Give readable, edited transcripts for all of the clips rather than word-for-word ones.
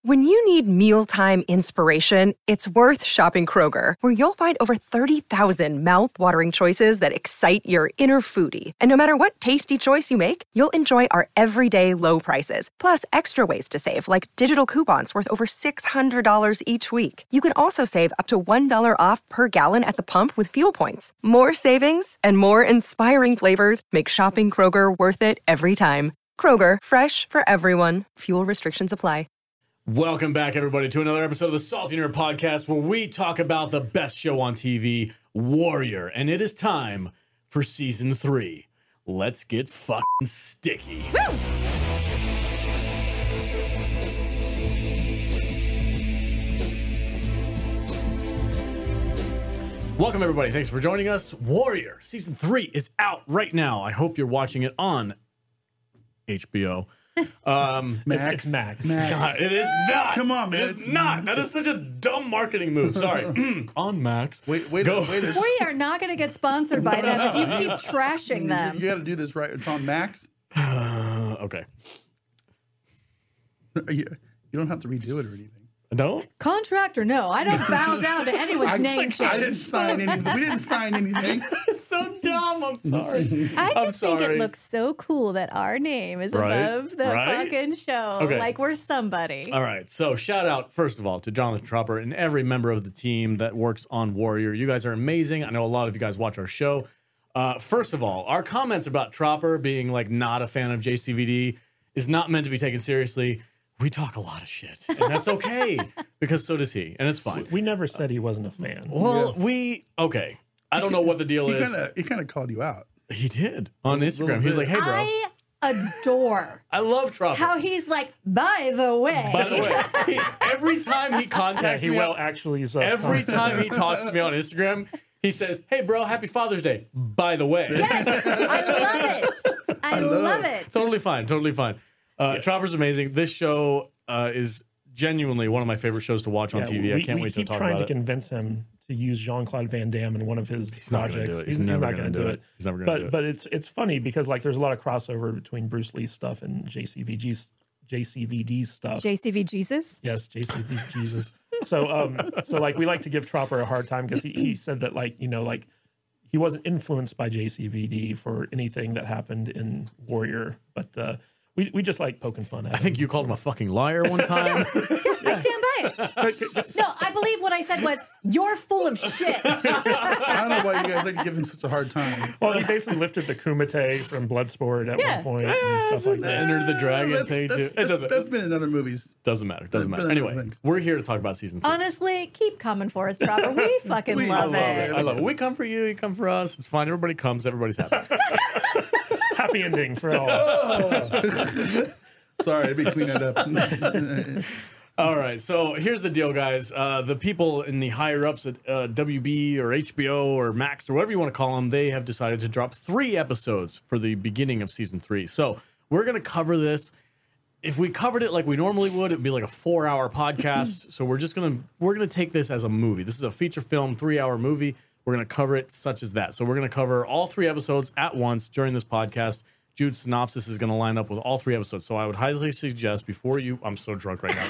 When you need mealtime inspiration, it's worth shopping Kroger, where you'll find over 30,000 mouth-watering choices that excite your inner foodie. And no matter what tasty choice you make, you'll enjoy our everyday low prices, plus extra ways to save, like digital coupons worth over $600 each week. You can also save up to $1 off per gallon at the pump with fuel points. More savings and more inspiring flavors make shopping Kroger worth it every time. Kroger, fresh for everyone. Fuel restrictions apply. Welcome back, everybody, to another episode of the Salty Nerd Podcast, where we talk about the best show on TV, Warrior. And it is time for Season 3. Let's get fucking sticky. Woo! Welcome, everybody. Thanks for joining us. Warrior Season 3 is out right now. I hope you're watching it on HBO. Max. It's Max. God, it is not. Come on, man. It is not. That is such a dumb marketing move. Sorry. On Max. Wait. We are not going to get sponsored by them if you keep trashing them. You got to do this right. It's on Max. Okay. You don't have to redo it or anything. Don't? Contract or no, I don't bow down to anyone's name change. I didn't sign anything. We didn't sign anything. It's so dumb. I'm sorry. I just think it looks so cool that our name is above the fucking show. Okay. Like we're somebody. All right. So shout out, first of all, to Jonathan Tropper and every member of the team that works on Warrior. You guys are amazing. I know a lot of you guys watch our show. First of all, our comments about Tropper being like not a fan of JCVD is not meant to be taken seriously. We talk a lot of shit, and that's okay, because so does he, and it's fine. We never said he wasn't a fan. Well, okay. I don't know what the deal is. He kind of called you out. He did on Instagram. He was like, hey, bro. I adore I love Tropper. how he's like, by the way. By the way, every time he contacts me, every time he talks to me on Instagram, he says, hey, bro, happy Father's Day, by the way. Yes, I love it. I love it. Totally fine. Tropper's amazing. This show is genuinely one of my favorite shows to watch on TV. I can't wait to talk about it. We keep trying to convince him to use Jean-Claude Van Damme in one of his projects. He's never going to do it. He's never going to do it. But it's funny because like there's a lot of crossover between Bruce Lee's stuff and JCVD's stuff. JCV Jesus? Yes, JCV Jesus. So like we like to give Tropper a hard time because he said that like he wasn't influenced by JCVD for anything that happened in Warrior, but we just like poking fun at him. I think you called him a fucking liar one time. I stand by it. No, I believe what I said was, you're full of shit. I don't know why you guys like to give him such a hard time. Well, he basically lifted the Kumite from Bloodsport at one point and stuff like that. Enter the Dragon page. That's been in other movies. Doesn't matter. Anyway, we're here to talk about Season 3. Honestly, keep coming for us, Tropper. We fucking love it. I love it. We come for you. You come for us. It's fine. Everybody comes. Everybody's happy. Happy ending for all. Sorry, I didn't clean that up. All right, so here's the deal, guys. The people in the higher ups at WB or HBO or Max or whatever you want to call them, they have decided to drop 3 episodes for the beginning of Season 3. So we're going to cover this. If we covered it like we normally would, it would be like a 4-hour podcast. So we're gonna take this as a movie. This is a feature film, 3-hour movie. We're going to cover it such as that. So we're going to cover all 3 episodes at once during this podcast. Jude's synopsis is going to line up with all 3 episodes. So I would highly suggest before you... I'm so drunk right now.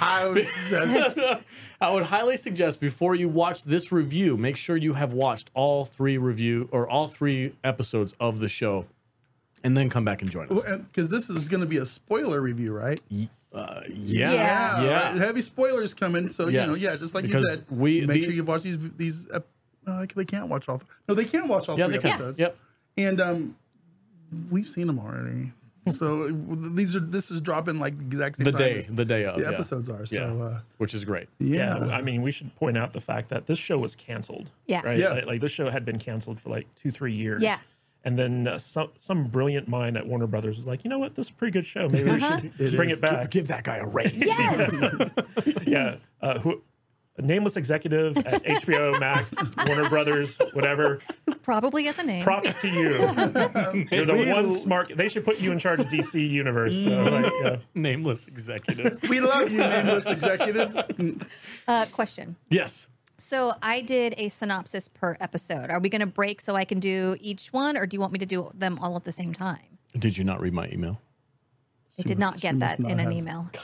I would highly suggest before you watch this review, make sure you have watched all 3 episodes of the show and then come back and join us. Because this is going to be a spoiler review, right? Yeah. Right. Heavy spoilers coming. So, just like you said, make sure you watch these they can't watch all. No, they can't watch all 3 episodes. Yep. And we've seen them already. So this is dropping like exact same the time day of the episodes are. So which is great. Yeah. I mean, we should point out the fact that this show was canceled. Yeah. Right. Yeah. Like this show had been canceled for like 2-3 years. Yeah. And then some brilliant mind at Warner Brothers was like, you know what, this is a pretty good show. Maybe we should bring it back. Give that guy a raise. Yes. Yeah. A nameless executive at HBO Max, Warner Brothers, whatever. Probably has a name. Props to you. You're the one smart. They should put you in charge of DC Universe. So, Nameless executive. we love you, nameless executive. Question. Yes. So I did a synopsis per episode. Are we going to break so I can do each one, or do you want me to do them all at the same time? Did you not read my email? I did not get that in an email.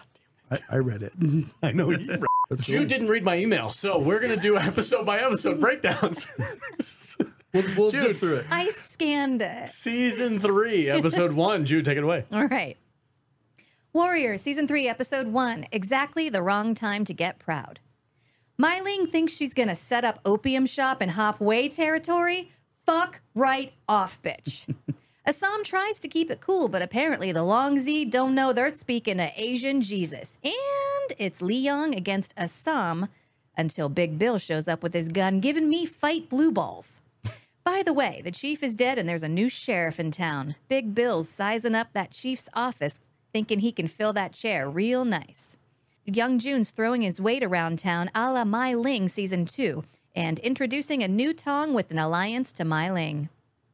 I read it. I know you read it. Jude didn't read my email, so we're going to do episode by episode breakdowns. We'll zip through it. I scanned it. Season 3, episode 1. Jude, take it away. All right. Warrior, Season 3, Episode 1. Exactly the wrong time to get proud. Mai Ling thinks she's going to set up opium shop in Hop Wei territory? Fuck right off, bitch. Assam tries to keep it cool, but apparently the Long Z don't know they're speaking to Asian Jesus. And it's Lee Young against Assam until Big Bill shows up with his gun, giving me fight blue balls. By the way, the chief is dead and there's a new sheriff in town. Big Bill's sizing up that chief's office, thinking he can fill that chair real nice. Young Jun's throwing his weight around town a la Mai Ling Season 2 and introducing a new Tong with an alliance to Mai Ling.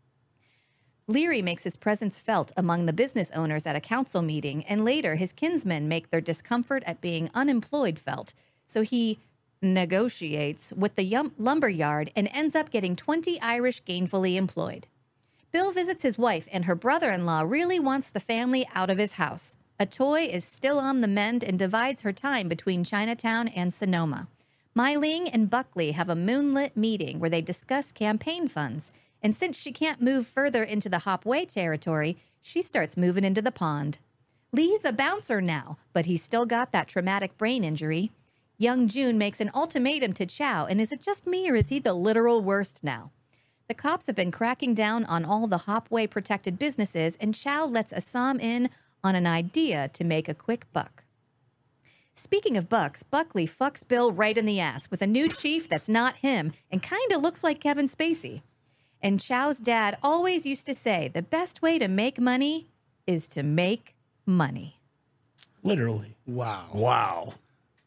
Leary makes his presence felt among the business owners at a council meeting, and later his kinsmen make their discomfort at being unemployed felt, so he negotiates with the lumber yard and ends up getting 20 Irish gainfully employed. Bill visits his wife, and her brother-in-law really wants the family out of his house. A toy is still on the mend and divides her time between Chinatown and Sonoma. Mai Ling and Buckley have a moonlit meeting where they discuss campaign funds, and since she can't move further into the Hop Wei territory, she starts moving into the pond. Lee's a bouncer now, but he's still got that traumatic brain injury. Young Jun makes an ultimatum to Chow, and is it just me or is he the literal worst now? The cops have been cracking down on all the Hop Wei protected businesses, and Chow lets Assam in on an idea to make a quick buck. Speaking of bucks, Buckley fucks Bill right in the ass with a new chief that's not him and kind of looks like Kevin Spacey. And Chow's dad always used to say, the best way to make money is to make money. Literally. Wow. Wow.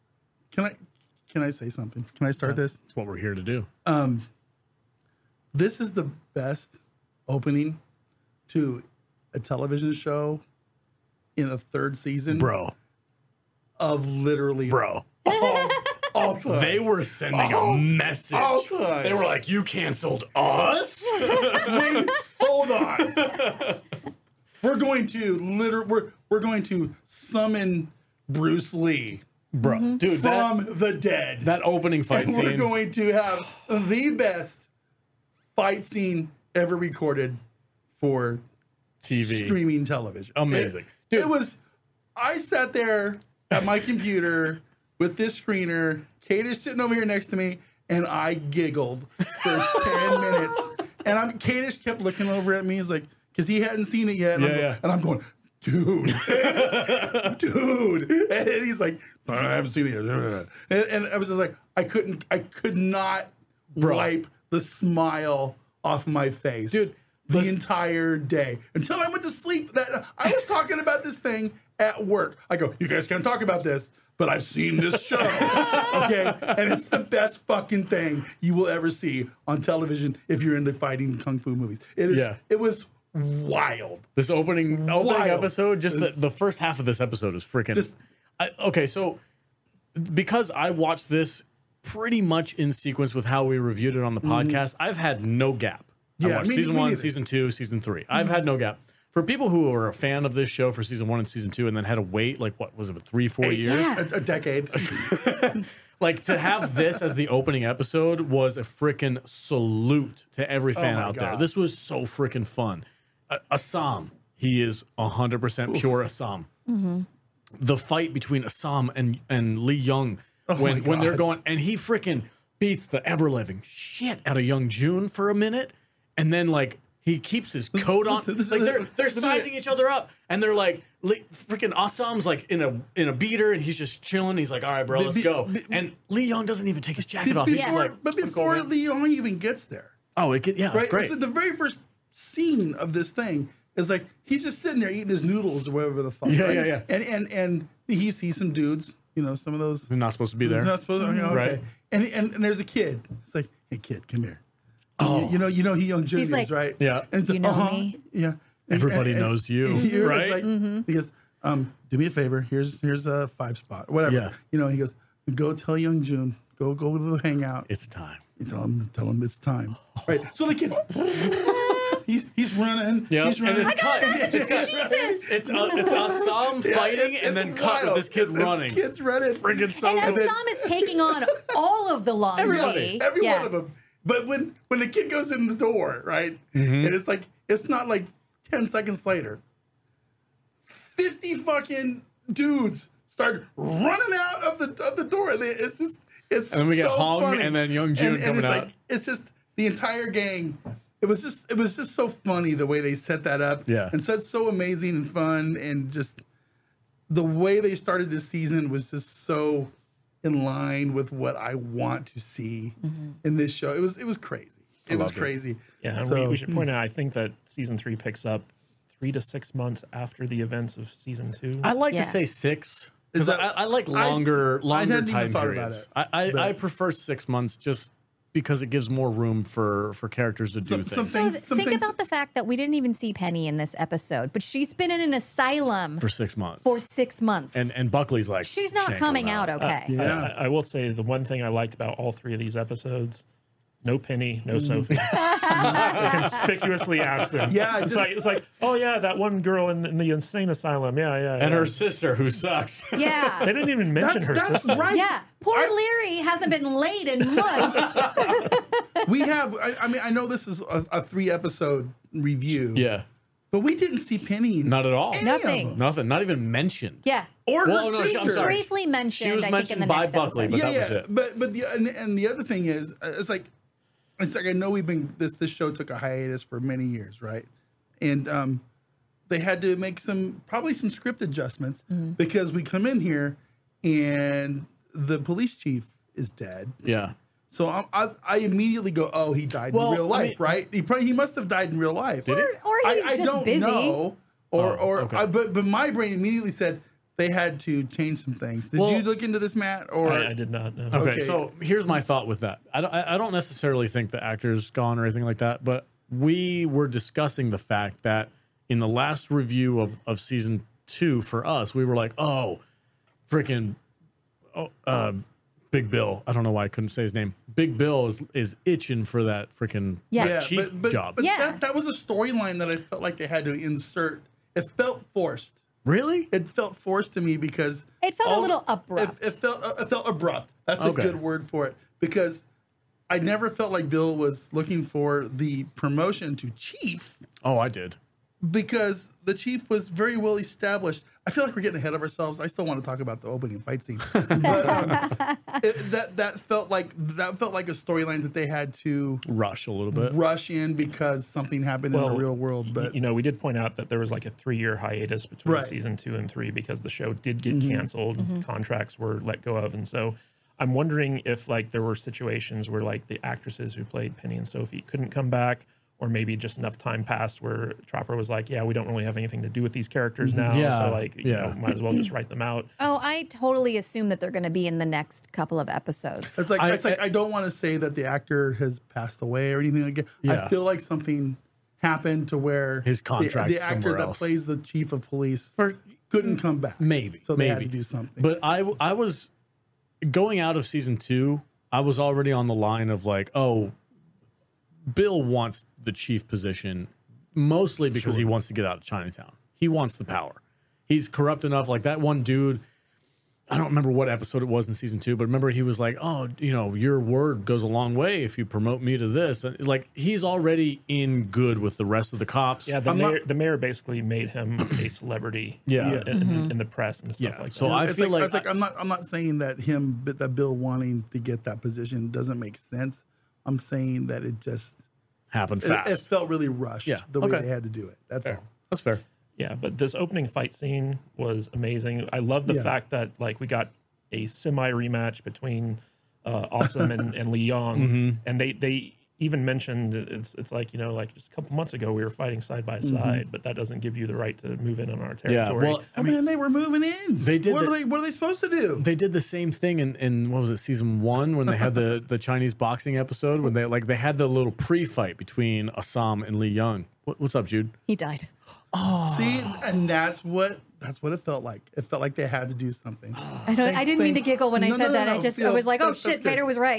Can I say something? Can I start this? That's what we're here to do. This is the best opening to a television show in a third season. Bro. Of literally. Bro. All time. They were sending a message. All time. They were like, you canceled us? Wait, hold on. We're going to summon Bruce Lee. Bro, dude, from the dead. That opening fight and scene. We're going to have the best fight scene ever recorded for TV. Streaming television. Amazing. I sat there at my computer with this screener, Kate is sitting over here next to me, and I giggled for 10 minutes. And Kadish kept looking over at me. He's like, because he hadn't seen it yet. And I'm going, dude. And he's like, I haven't seen it yet. And I was just like, I could not wipe the smile off my face. Dude. The entire day until I went to sleep. That I was talking about this thing at work. I go, you guys can't talk about this, but I've seen this show. Okay. And it's the best fucking thing you will ever see on television if you're into fighting kung fu movies. It was wild. This opening episode, just the first half of this episode is freaking. Okay, so because I watched this pretty much in sequence with how we reviewed it on the podcast, I've had no gap. I watched season 1, season 2, season 3. I've had no gap. For people who are a fan of this show for season 1 and season 2 and then had to wait, like, what was it, 3-4 years? Yeah. A decade. Like, to have this as the opening episode was a freaking salute to every fan out there. This was so freaking fun. Assam, he is 100% pure Assam. Mm-hmm. The fight between Assam and Lee Young when they're going, and he freaking beats the ever-living shit out of Young Jun for a minute, and then, like, he keeps his coat on. Like they're sizing each other up, and they're like, freaking Assam's like in a beater, and he's just chilling. He's like, all right, bro, let's go. And Lee Young doesn't even take his jacket off. He's just like, but before Lee Young even gets there, it's great. So the very first scene of this thing is like he's just sitting there eating his noodles or whatever the fuck. Yeah. And he sees some dudes, some of those. They're not supposed to be there. Not supposed to. Okay. Right. And there's a kid. It's like, hey kid, come here. Oh. You know he Young Jun is, like, right? Yeah. And it's you know me? Yeah. Everybody knows you, right? Like, he goes, do me a favor. Here's a 5 spot, whatever. Yeah. He goes, go tell Young Jun, go to the hangout. It's time. Tell him it's time. Right. So the kid he's running. Yeah, He's running. and it's cut. Jesus. It's Assam fighting it's and then cut with this kid running. This kid's running. Friggin' so And good. Assam is taking on all of the laundry. Every Yeah. one of them. But when the kid goes in the door, right, Mm-hmm. and it's not like 10 seconds later, 50 fucking dudes start running out of the door. It's And then we get so Hong funny. and then Young Jun coming it's out. Like, it's just the entire gang. It was just so funny the way they set that up. Yeah. And so amazing and fun, and just the way they started this season was just so in line with what I want to see in this show. It was crazy. It was loved it. crazy. Yeah, and So- we should point out, I think that season 3 picks up 3 to 6 months after the events of season 2. I like Yeah. to say 6 Is because that- I like longer hadn't even time thought about periods. it, I prefer 6 months just because it gives more room for characters to do Some things So some think things- about the fact that we didn't even see Penny in this episode, but she's been in an asylum for 6 months. for 6 months. And Buckley's like, She's not "Shank coming him out okay. Yeah. I will say the one thing I liked about all 3 of these episodes, no Penny, no Sophie. Conspicuously absent. Yeah, it's like, oh yeah, that one girl in the insane asylum. Yeah. And her sister who sucks. Yeah. They didn't even mention her that's sister. right. Yeah. Poor Leary hasn't been laid in months. We have. I mean, I know this is a 3-episode review. Yeah. But we didn't see Penny. Not at all. any of Nothing. them. Nothing. Not even mentioned. Yeah. Or Well, her no, sister. I'm She's sorry. briefly mentioned, She was I think, in mentioned the by next Buckley, episode. but that was it. But the other thing is, it's like I know we've been this show took a hiatus for many years, right? And they had to make probably some script adjustments because we come in here and the police chief is dead. Yeah. So I immediately go, oh, he died Well, in real I life, mean- right? He must have died in real life. Did he? Or he's I just don't busy. know. okay. But my brain immediately said they had to change some things. Did Well- you look into this, Matt? Or I did not know. Okay, Okay. so here's my thought with that. I don't necessarily think the actor's gone or anything like that, but we were discussing the fact that in the last review of season 2 for us, we were like, oh, freaking Big Bill. I don't know why I couldn't say his name. Big Bill is itching for that freaking Yeah. chief job. But Yeah. that was a storyline that I felt like they had to insert. It felt forced. Really? It felt forced to me because It felt a all- little abrupt. It felt abrupt. That's Okay. a good word for it because I never felt like Bill was looking for the promotion to chief Oh, I did. because the chief was very well established. I feel like we're getting ahead of ourselves. I still want to talk about the opening fight scene, but that felt like a storyline that they had to Rush a little bit. rush in because something happened in the Well, real world. But You know, we did point out that there was like a 3-year hiatus between Right. season 2 and 3 because the show did get canceled, contracts were let go of, and so I'm wondering if like there were situations where like the actresses who played Penny and Sophie couldn't come back, or maybe just enough time passed where Tropper was like, yeah, we don't really have anything to do with these characters now, Yeah. so like, you know, might as well just write them out. Oh, I totally assume that they're going to be in the next couple of episodes. it's like I don't want to say that the actor has passed away or anything like that. Yeah. I feel like something happened to where His contract the actor somewhere that else. plays the chief of police For- couldn't come back. Maybe. So they maybe. had to do something. But I was going out of season 2, I was already on the line of like, oh, Bill wants the chief position mostly because he wants to get out of Chinatown. He wants the power. He's corrupt enough. Like that one dude, I don't remember what episode it was in season 2, but remember he was like, oh, you know, your word goes a long way if you promote me to this. And it's like he's already in good with the rest of the cops. Yeah, the mayor basically made him a celebrity Yeah. in the press and stuff Yeah, like so that. I It's feel like I'm not saying that that Bill wanting to get that position doesn't make sense. I'm saying that it just happened fast. it felt really rushed Yeah, the way okay. they had to do it. That's all. That's fair. Yeah, but this opening fight scene was amazing. I love the Yeah. fact that like we got a semi rematch between Awesome and Lee Young, and they even mentioned it's like, you know, like just a couple months ago we were fighting side by side, but that doesn't give you the right to move in on our territory. Yeah, well, I mean, they were moving in. They did What the- are they supposed to do? They did the same thing in what was it, season 1 when they had the Chinese boxing episode when they had the little pre-fight between Assam and Lee Young. What's up, Jude? He died. See, and that's what it felt like. It felt like they had to do something. I didn't mean to giggle when I No, said no, that. no, I no. I was like, oh That's shit, good. Vader was right.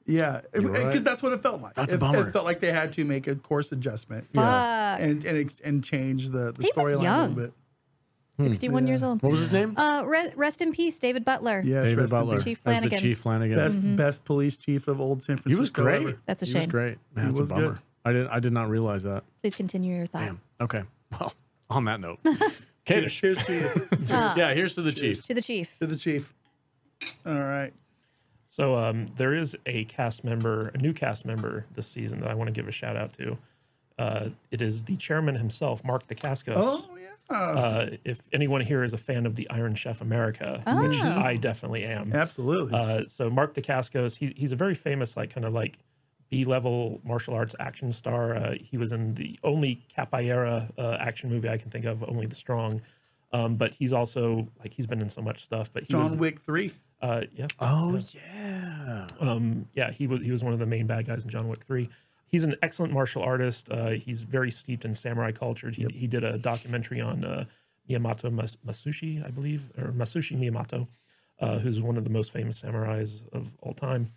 Yeah, You're because right. that's what it felt like. That's a It bummer. felt like they had to make a course adjustment. Fuck. And change the He was storyline a young. little bit. 61 years old. What was his name? Rest in peace, David Butler. Yes, David rest in Butler. peace. Chief As the Flanagan. Chief Flanagan. Best police chief of old San He Francisco. was great. ever. That's a He was shame. great. Man, He that's was a bummer. good. I did not realize that. Please continue your thought. Damn. Okay. Well, on that note. Kadish. Cheers to you. Yeah, here's to the Chief. To the chief. To the chief. All right. So there is a new cast member this season that I want to give a shout out to. It is the chairman himself, Mark Dacascos. Oh yeah. If anyone here is a fan of the Iron Chef America, which I definitely am. Absolutely. So Mark Dacascos, he's a very famous, kind of B-level martial arts action star. He was in the only Capoeira action movie I can think of, Only the Strong. But he's also he's been in so much stuff. But he was, John Wick 3. yeah. Oh, yeah. Yeah, he was one of the main bad guys in John Wick 3. He's an excellent martial artist. He's very steeped in samurai culture. He did a documentary on Miyamoto Masushi, I believe, or Masushi Miyamoto, who's one of the most famous samurais of all time.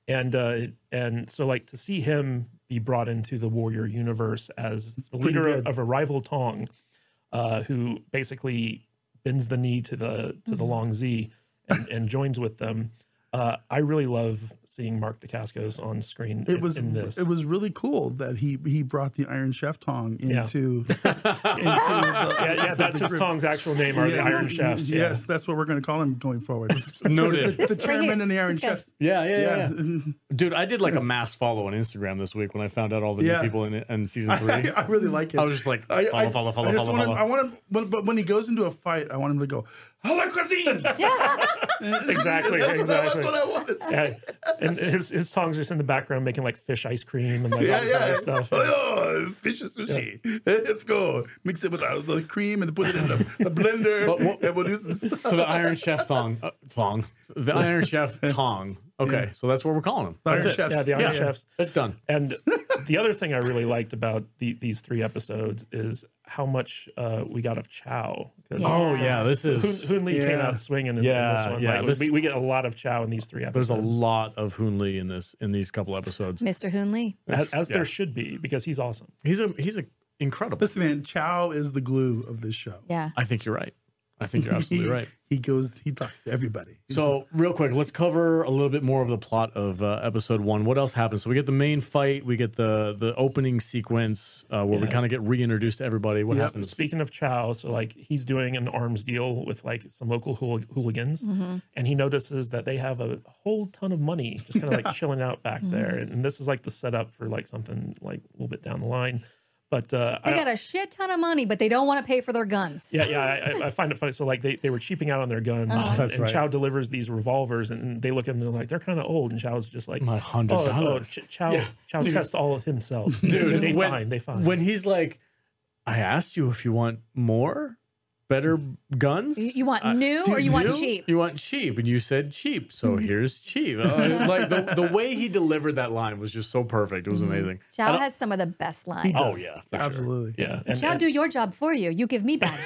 And so to see him be brought into the warrior universe as the leader good. of a rival Tong, who basically bends the knee to the Long Z and joins with them. I really love seeing Mark Dacascos on screen in this. It was really cool that he brought the Iron Chef Tong into yeah, that's his Tong's actual name, are the Iron Chefs. Yeah. Yes, that's what we're going to call him going forward. Noted. The Right chairman here. and the Iron This guy. Chef. Yeah. Dude, I did a mass follow on Instagram this week when I found out all the new Yeah. people in season 3. I really like it. I was just like, I follow. just want him, I want him, but when he goes into a fight, I want him to go, "A la cuisine." Exactly. That's what I want to say. Yeah. And his Tong's just in the background making fish ice cream and all that kind of stuff. Oh, fish and sushi. Let's go. Mix it with the cream and put it in the blender. And we'll do some stuff. So the Iron Chef the Iron Chef Tong. Okay, so that's what we're calling him. Iron That's it. Chefs. Yeah, the Iron Chefs. It's done. And the other thing I really liked about these 3 episodes is how much we got of Chow. Oh yeah, this is. Hoon Lee came Yeah. out swinging in Yeah, this one. yeah, We get a lot of Chow in these 3 episodes. There's a lot of Hoon Lee in these couple episodes. Mr. Hoon Lee. as yeah. there should be, because he's awesome. He's a incredible. Listen, man, Chow is the glue of this show. Yeah. I think you're right. I think you're absolutely right. He talks to everybody. So real quick, let's cover a little bit more of the plot of episode 1. What else happens? So we get the main fight. We get the opening sequence where we kind of get reintroduced to everybody. What happens? Speaking of Chow, so he's doing an arms deal with some local hooligans, and he notices that they have a whole ton of money just kind of chilling out back there, and this is the setup for something a little bit down the line. But They got a shit ton of money, but they don't want to pay for their guns. I find it funny. So they were cheaping out on their guns, that's and right. Chow delivers these revolvers, and they look at them, they're kind of old, and Chow's just like, $100. Chow tests all of himself. Dude, they fine. When he's like, I asked you if you want more, better guns. You want new or you want cheap? You want cheap, and you said cheap, so here's cheap. The way he delivered that line was just so perfect. It was amazing. Chow has some of the best lines. Oh yeah, for sure. Absolutely. yeah, Chow, do your job for you. You give me badge.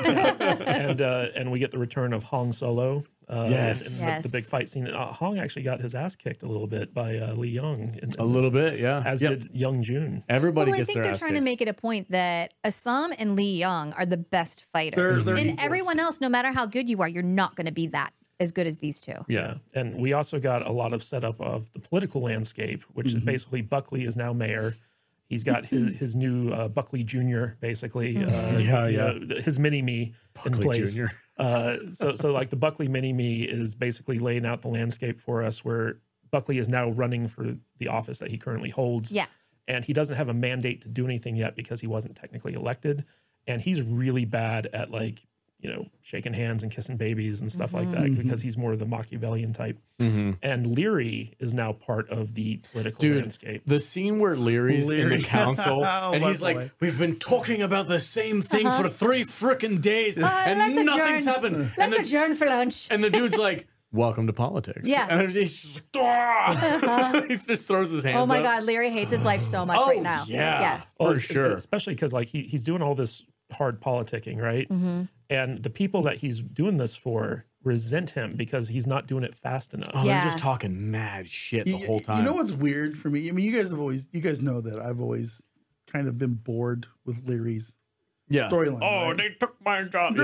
and we get the return of Hong Solo. Yes. and the big fight scene. Hong actually got his ass kicked a little bit by Lee Young. A little bit, yeah. As did Young Jun. Everybody Well, I gets think their they're ass trying to kicked. make it a point that Assam and Lee Young are the best fighters. They're and equals. everyone else, no matter how good you are, you're not going to be that as good as these 2. Yeah. And we also got a lot of setup of the political landscape, which is basically Buckley is now mayor. He's got his new Buckley Jr. basically, his mini me in place. Jr. So the Buckley mini me is basically laying out the landscape for us, where Buckley is now running for the office that he currently holds. Yeah. And he doesn't have a mandate to do anything yet because he wasn't technically elected. And he's really bad at shaking hands and kissing babies and stuff like that, because he's more of the Machiavellian type. And Leary is now part of the political landscape. The scene where Leary's in the council Oh, and my he's like, boy. we've been talking about the same thing for 3 freaking days and let's nothing's adjourn. happened. Let's adjourn for lunch. And the dude's like, welcome to politics. Yeah. And he's just like, "Ah!" He just throws his hands Oh my up. God, Larry hates his life so much right now. Yeah. Well, For sure. Especially because he's doing all this hard politicking, right? And the people that he's doing this for resent him because he's not doing it fast enough. Oh, Yeah. they're just talking mad shit the whole time. You know what's weird for me? I mean, you guys know that I've always kind of been bored with Leary's storyline. Oh, right? they took my job.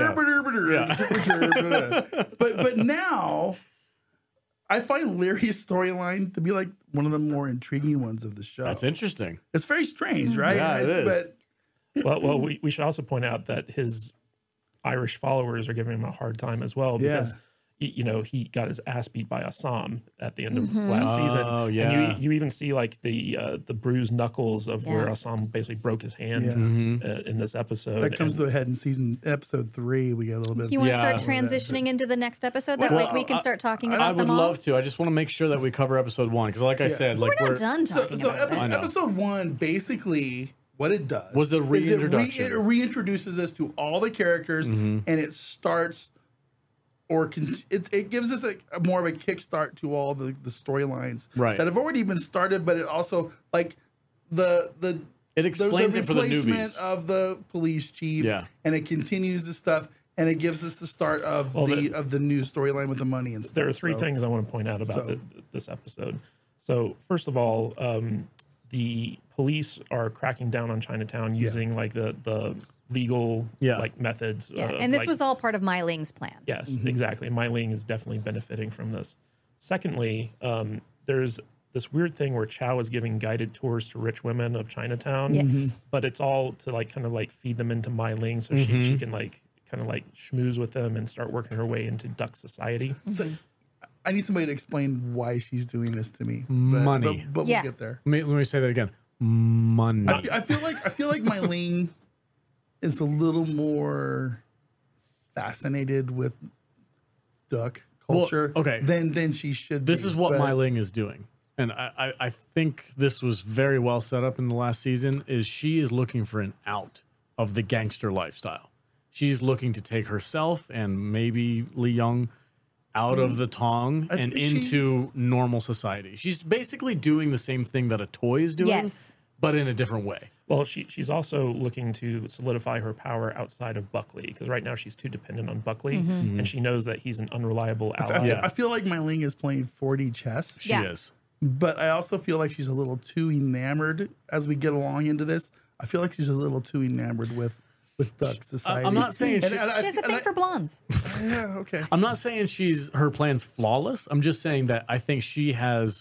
But now I find Leary's storyline to be like one of the more intriguing ones of the show. That's interesting. It's very strange, right? Yeah, it is. But Well, we should also point out that his Irish followers are giving him a hard time as well because he got his ass beat by Assam at the end of last season. Oh, yeah. And you even see like the bruised knuckles of where Assam basically broke his hand in this episode. that comes to a head in episode 3. We get a little bit. You want to Yeah. start transitioning into the next episode? That Well, way we can start talking about I would them all? love to. I just want to make sure that we cover episode 1 because, like I said, like We're not done talking about it. episode 1 basically what it does Was a is reintroduction. It reintroduces us to all the characters, and it starts it gives us a more of a kickstart to all the storylines Right. that have already been started, but it also like the It explains it for the replacement newbies. of the police chief, Yeah. and it continues the stuff, and it gives us the start of the new storyline with the money and stuff. There are three So- things I want to point out about this episode. So first of all, the police are cracking down on Chinatown using like the legal like methods. Yeah, and this was all part of Mai Ling's plan. Yes, exactly. Mai Ling is definitely benefiting from this. Secondly, there's this weird thing where Chow is giving guided tours to rich women of Chinatown. Yes. But it's all to like kind of like feed them into Mai Ling so she can like kind of like schmooze with them and start working her way into duck society. So, I need somebody to explain why she's doing this to me. Money. But Yeah. we'll get there. Let me say that again. Money. I feel like Mylene is a little more fascinated with duck culture okay. than she should be. This is what But- Mai Ling is doing. And I think this was very well set up in the last season, is she is looking for an out of the gangster lifestyle. She's looking to take herself and maybe Li Young out of the Tong and think she- into normal society. She's basically doing the same thing that a toy is doing, Yes. but in a different way. Well, she's also looking to solidify her power outside of Buckley because right now she's too dependent on Buckley, and she knows that he's an unreliable ally. I feel like Mylene is playing 4D chess, She Yeah. is. but I also feel like she's a little too enamored as we get along into this. I feel like she's a little too enamored with duck society. I'm not saying And- she- and She has a thing for blondes. Yeah, okay. I'm not saying her plan's flawless. I'm just saying that I think she has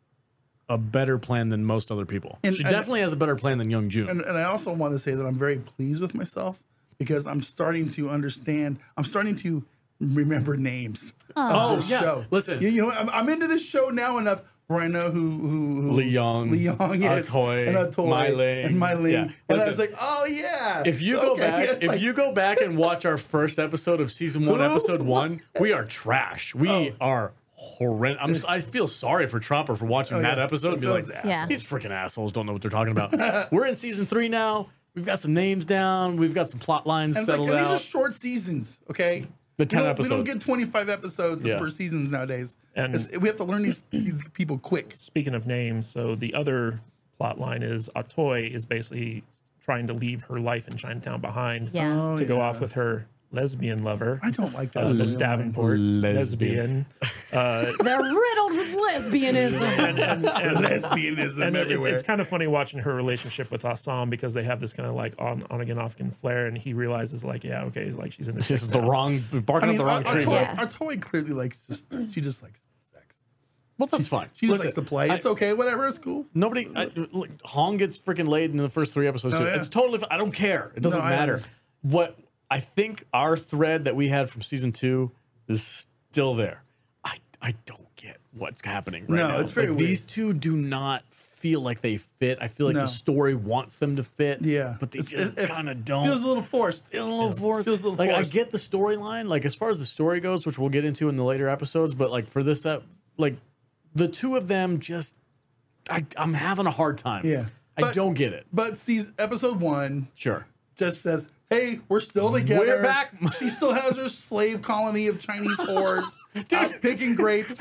a better plan than most other people. And- She and- definitely has a better plan than Young Jun. And I also want to say that I'm very pleased with myself because I'm starting to understand. I'm starting to remember names of this yeah. show. Listen. you know, I'm into this show now enough where I know who Li Young, is, Atoy, and Atoy, Mai Ling. and Mai Ling. Yeah. And I Listen, was like, oh yeah. if you go Okay, back, it's if like- you go back and watch our first episode of season 1, episode 1, we are trash. We are horrendous. I feel sorry for Tropper for watching that yeah. episode and be like, Those Yeah. these freaking assholes don't know what they're talking about. We're in season 3 now. We've got some names down. We've got some plot lines and it's like, settled and these are out. short seasons, okay? The 10 we don't episodes. get 25 episodes Yeah. per season nowadays. And- We have to learn these people quick. Speaking of names, so the other plot line is Atoy is basically trying to leave her life in Chinatown behind Yeah. to go off with her lesbian lover. I don't like that. Miss storyline. Davenport, Lesbian. lesbian. They're riddled with lesbianism. Lesbianism And everywhere. it's kind of funny watching her relationship with Assam because they have this kind of like on again, off again flair, and he realizes like, yeah, okay, like she's in the This is the wrong, barking up the wrong our tree. toy, Yeah. our toy clearly likes she just likes sex. Well, that's fine. She just Listen, likes to play. It's okay, whatever. It's cool. Nobody, look, Hong gets freaking laid in the first 3 episodes. Oh, too. yeah. It's totally. I don't care. It doesn't No, I matter. know. What I think our thread that we had from season 2 is still there. I don't get what's happening right No, now. it's very Like, weird. these two do not feel like they fit. I feel like No. the story wants them to fit. Yeah, but they It's- just it kind of don't. Feels a little forced. Feels a little forced. Feels a little like forced. I get the storyline, like as far as the story goes, which we'll get into in the later episodes. But like for this, like the two of them, just I'm having a hard time. Yeah. I But- don't get it. But episode 1 Sure. just says, "Hey, we're still together. We're back." She still has her slave colony of Chinese whores out picking grapes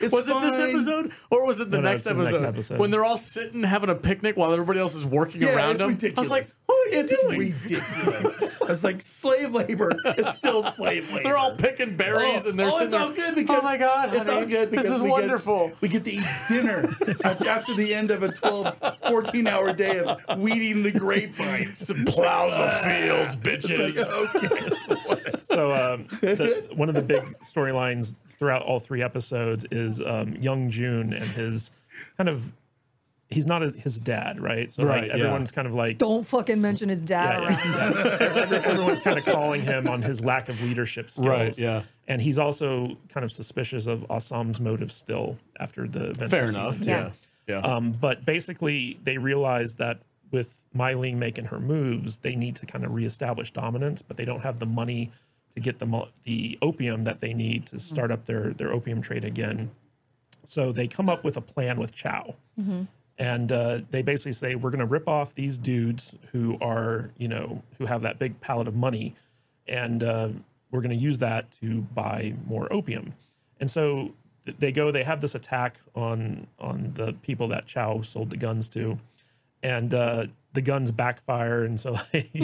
Was it this fine. episode or was it the No, next it's the next episode? episode. When they're all sitting having a picnic while everybody else is working Yeah, around it's them? ridiculous. I was like, what are you It's doing? ridiculous. It's like slave labor is still slave labor. They're all picking berries and they're sitting it's all there, good because oh my God, it's honey, all good because this is we wonderful. We get to eat dinner after the end of a 14-hour day of weeding the grapevines. Plow the fields, It's bitches. like, okay. So one of the big storylines throughout all 3 episodes is young June and his kind of. He's not his dad, right? So Right, like yeah. everyone's kind of like Don't fucking mention his dad around. everyone's kind of calling him on his lack of leadership skills. Right, yeah. And he's also kind of suspicious of Assam's motives still after the events Fair of enough. season 2. Yeah. Yeah. But basically, they realize that with Mylene making her moves, they need to kind of reestablish dominance, but they don't have the money to get the opium that they need to start up their opium trade again. So they come up with a plan with Chow. And they basically say, we're going to rip off these dudes who are, who have that big pallet of money, and we're going to use that to buy more opium. And so they have this attack on the people that Chow sold the guns to, and the guns backfire. And so,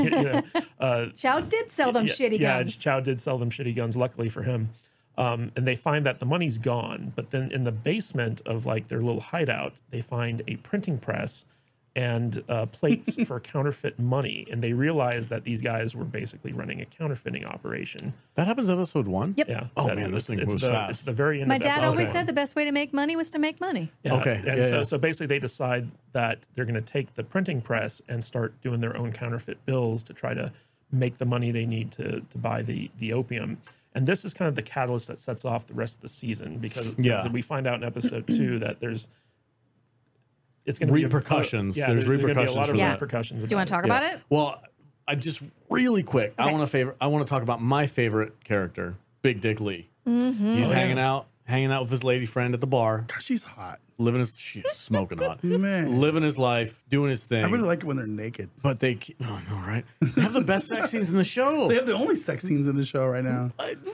Chow did sell them shitty guns. Yeah, Chow did sell them shitty guns, luckily for him. And they find that the money's gone, but then in the basement of like their little hideout, they find a printing press and plates for counterfeit money. And they realize that these guys were basically running a counterfeiting operation. That happens in episode 1? Yep. Yeah. Oh, man, this thing moves fast. It's the very end My of dad episode always one. said the best way to make money was to make money. Yeah. Okay, And yeah. so basically they decide that they're going to take the printing press and start doing their own counterfeit bills to try to make the money they need to buy the opium. And this is kind of the catalyst that sets off the rest of the season because we find out in episode 2 that it's going to Repercussions. Be There's gonna be a repercussions lot of for that. repercussions. Do you want to talk Yeah. about it? Well, I just really quick. Okay. I want to talk about my favorite character, Big Dick Lee. Mm-hmm. He's hanging out with his lady friend at the bar, Gosh, she's hot. she's smoking hot, Man. living his life, doing his thing. I really like it when they're naked. But oh no, right? They have the best sex scenes in the show. They have the only sex scenes in the show right now.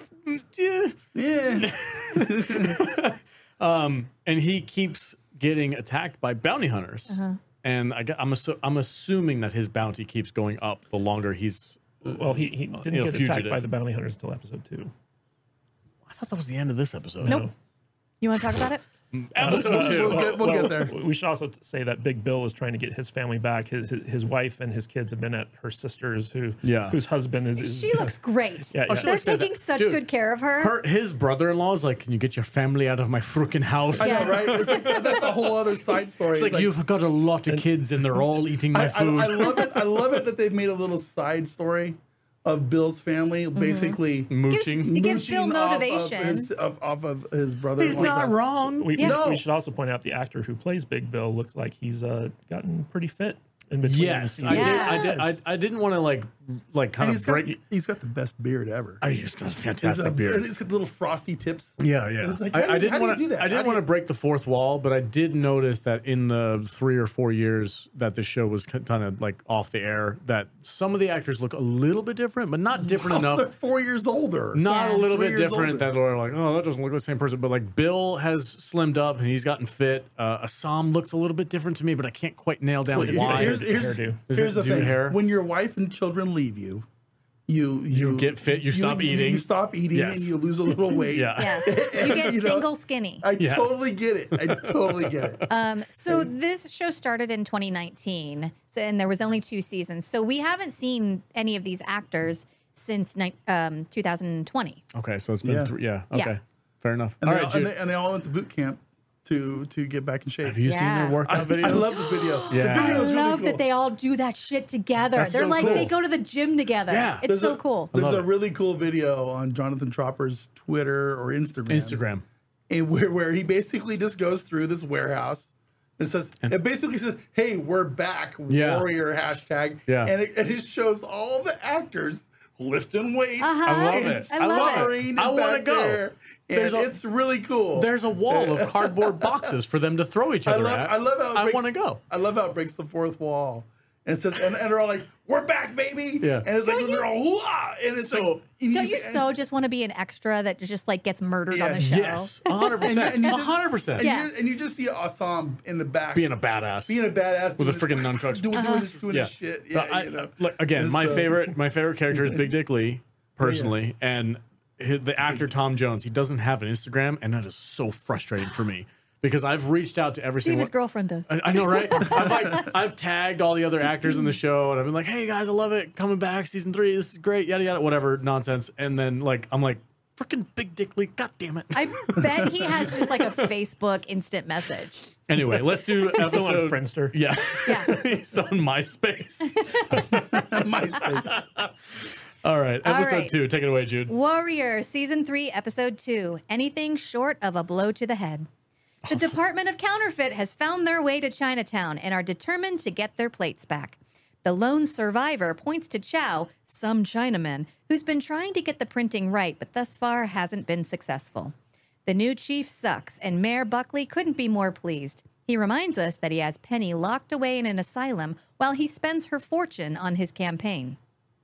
Yeah. And he keeps getting attacked by bounty hunters, and I'm assuming that his bounty keeps going up the longer he's. Well, he didn't get attacked fugitive. by the bounty hunters until episode 2. I thought that was the end of this episode. Nope. You want to talk about it? Episode 2. We'll get there. We should also say that Big Bill is trying to get his family back. His wife and his kids have been at her sister's, whose husband is. She looks great. Yeah, yeah. They're looks like taking that. such Dude, good care of her. His brother-in-law is like, "Can you get your family out of my freaking house?" I know, right? It's like, that's a whole other side story. It's like, you've got a lot of kids and they're all eating my food. I love it. I love it that they've made a little side story of Bill's family, basically Mooching. It gives Bill mooching motivation. off of his brother. He's not wrong. We Yeah. should also point out the actor who plays Big Bill looks like he's gotten pretty fit in between. Yes, seasons. I didn't want to like kind of break. He's got the best beard ever. He's got a It's fantastic and beard. it's got little frosty tips. Yeah, And yeah. it's like, I how do didn't you want do to. that? I How didn't do want to you- break the fourth wall, but I did notice that in the 3 or 4 years that the show was kind of like off the air, that some of the actors look a little bit different, but not different They're enough. 4 years older. Not Yeah. a little 3 bit years different older. that are like, oh, that doesn't look like the same person. But like Bill has slimmed up and he's gotten fit. Assam looks a little bit different to me, but I can't quite nail down Well, why. here's hairdo. here's the Do thing. hair? When your wife and children leave you, you get fit, you stop eating. You stop eating Yes. and you lose a little weight. Yeah. Yeah. You get You know, single skinny. I totally get it. I totally get it. So this show started in 2019, and there was only 2 seasons. So we haven't seen any of these actors since 2020. Okay, so it's been Yeah. 3. Yeah. Okay. Yeah. Fair enough. And, All they, right, all, and, Jude. they all went to boot camp to get back in shape. Have you seen Yeah. their workout videos? I love the video. Yeah. The I video is really love cool. that they all do that shit together. That's They're so like cool. they go to the gym together. Yeah. It's There's so a- cool. There's love a it. really cool video on Jonathan Tropper's Twitter or Instagram. And where he basically just goes through this warehouse and says, it basically says, hey, we're back, Yeah. warrior hashtag. Yeah. And it shows all the actors lifting weights. I love and it. I love it. sparring I and wanna back go. there. And There's a- it's really cool. There's a wall of cardboard boxes for them to throw each I other love, at. I love how it I breaks, want to go. I love how it breaks the fourth wall. And it says, and they're all like, "We're back, baby!" Yeah. And it's like they're all "Wah!" And it's So- like, and Don't you see- so just want to be an extra that just like gets murdered on Yeah. the show? Yes, 100%. and you just- 100%. Yeah. and you just see Assam in the back Being a badass. being a badass With doing the freaking this- nunchucks. doing Yeah. this shit. So Yeah, you know. look, again, And my so- favorite character is Big Dick Lee, personally, and the actor Tom Jones. He doesn't have an Instagram, and that is so frustrating for me because I've reached out to every See if single. his girlfriend does. I know, right? I've tagged all the other actors in the show, and I've been like, "Hey guys, I love it. Coming back, season 3. This is great. Yada yada, whatever nonsense." And then I'm like, "Freaking Big Dick Lee, god damn it!" I bet he has just like a Facebook instant message. Anyway, let's do Still on episode. Friendster. Yeah, Yeah. he's on MySpace. MySpace. All right, All episode right. 2. Take it away, Jude. Warrior, Season 3, Episode 2. Anything short of a blow to the head. The Department of Counterfeit has found their way to Chinatown and are determined to get their plates back. The lone survivor points to Chow, some Chinaman, who's been trying to get the printing right, but thus far hasn't been successful. The new chief sucks, and Mayor Buckley couldn't be more pleased. He reminds us that he has Penny locked away in an asylum while he spends her fortune on his campaign.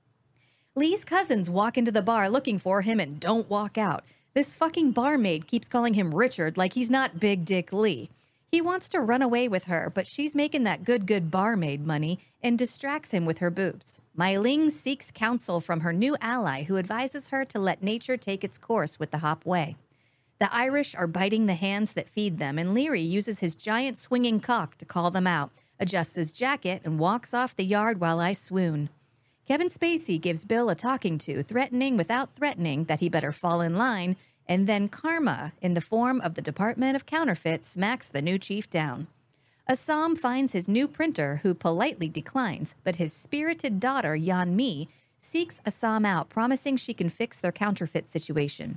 Lee's cousins walk into the bar looking for him and don't walk out. This fucking barmaid keeps calling him Richard like he's not Big Dick Lee. He wants to run away with her, but she's making that good barmaid money and distracts him with her boobs. Mai Ling seeks counsel from her new ally who advises her to let nature take its course with the Hop Way. The Irish are biting the hands that feed them, and Leary uses his giant swinging cock to call them out, adjusts his jacket, and walks off the yard while I swoon. Kevin Spacey gives Bill a talking to, threatening without threatening that he better fall in line, and then karma, in the form of the Department of Counterfeit, smacks the new chief down. Assam finds his new printer, who politely declines, but his spirited daughter, Yan Mi, seeks Assam out, promising she can fix their counterfeit situation.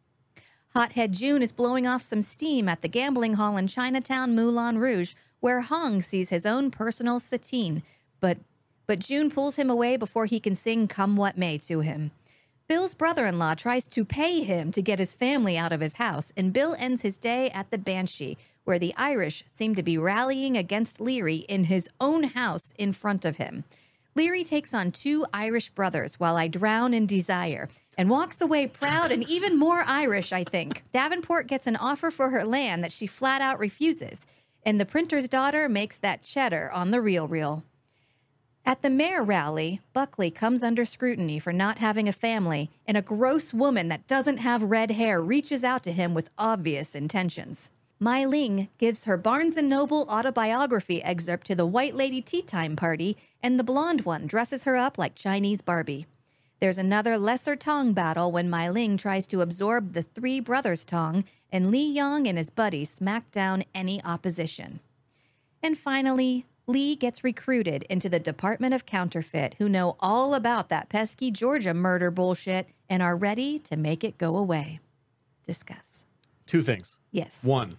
Hothead June is blowing off some steam at the gambling hall in Chinatown, Moulin Rouge, where Hong sees his own personal Satine, but June pulls him away before he can sing Come What May to him. Bill's brother-in-law tries to pay him to get his family out of his house, and Bill ends his day at the Banshee, where the Irish seem to be rallying against Leary in his own house in front of him. Leary takes on 2 Irish brothers while I drown in desire and walks away proud and even more Irish, I think. Davenport gets an offer for her land that she flat out refuses, and the printer's daughter makes that cheddar on the reel. At the mayor rally, Buckley comes under scrutiny for not having a family, and a gross woman that doesn't have red hair reaches out to him with obvious intentions. Mai Ling gives her Barnes & Noble autobiography excerpt to the white lady tea time party, and the blonde one dresses her up like Chinese Barbie. There's another lesser Tong battle when Mai Ling tries to absorb the 3 brothers' Tong, and Li Yong and his buddies smack down any opposition. And finally, Lee gets recruited into the Department of Counterfeit, who know all about that pesky Georgia murder bullshit and are ready to make it go away. Discuss. 2 things. Yes. 1,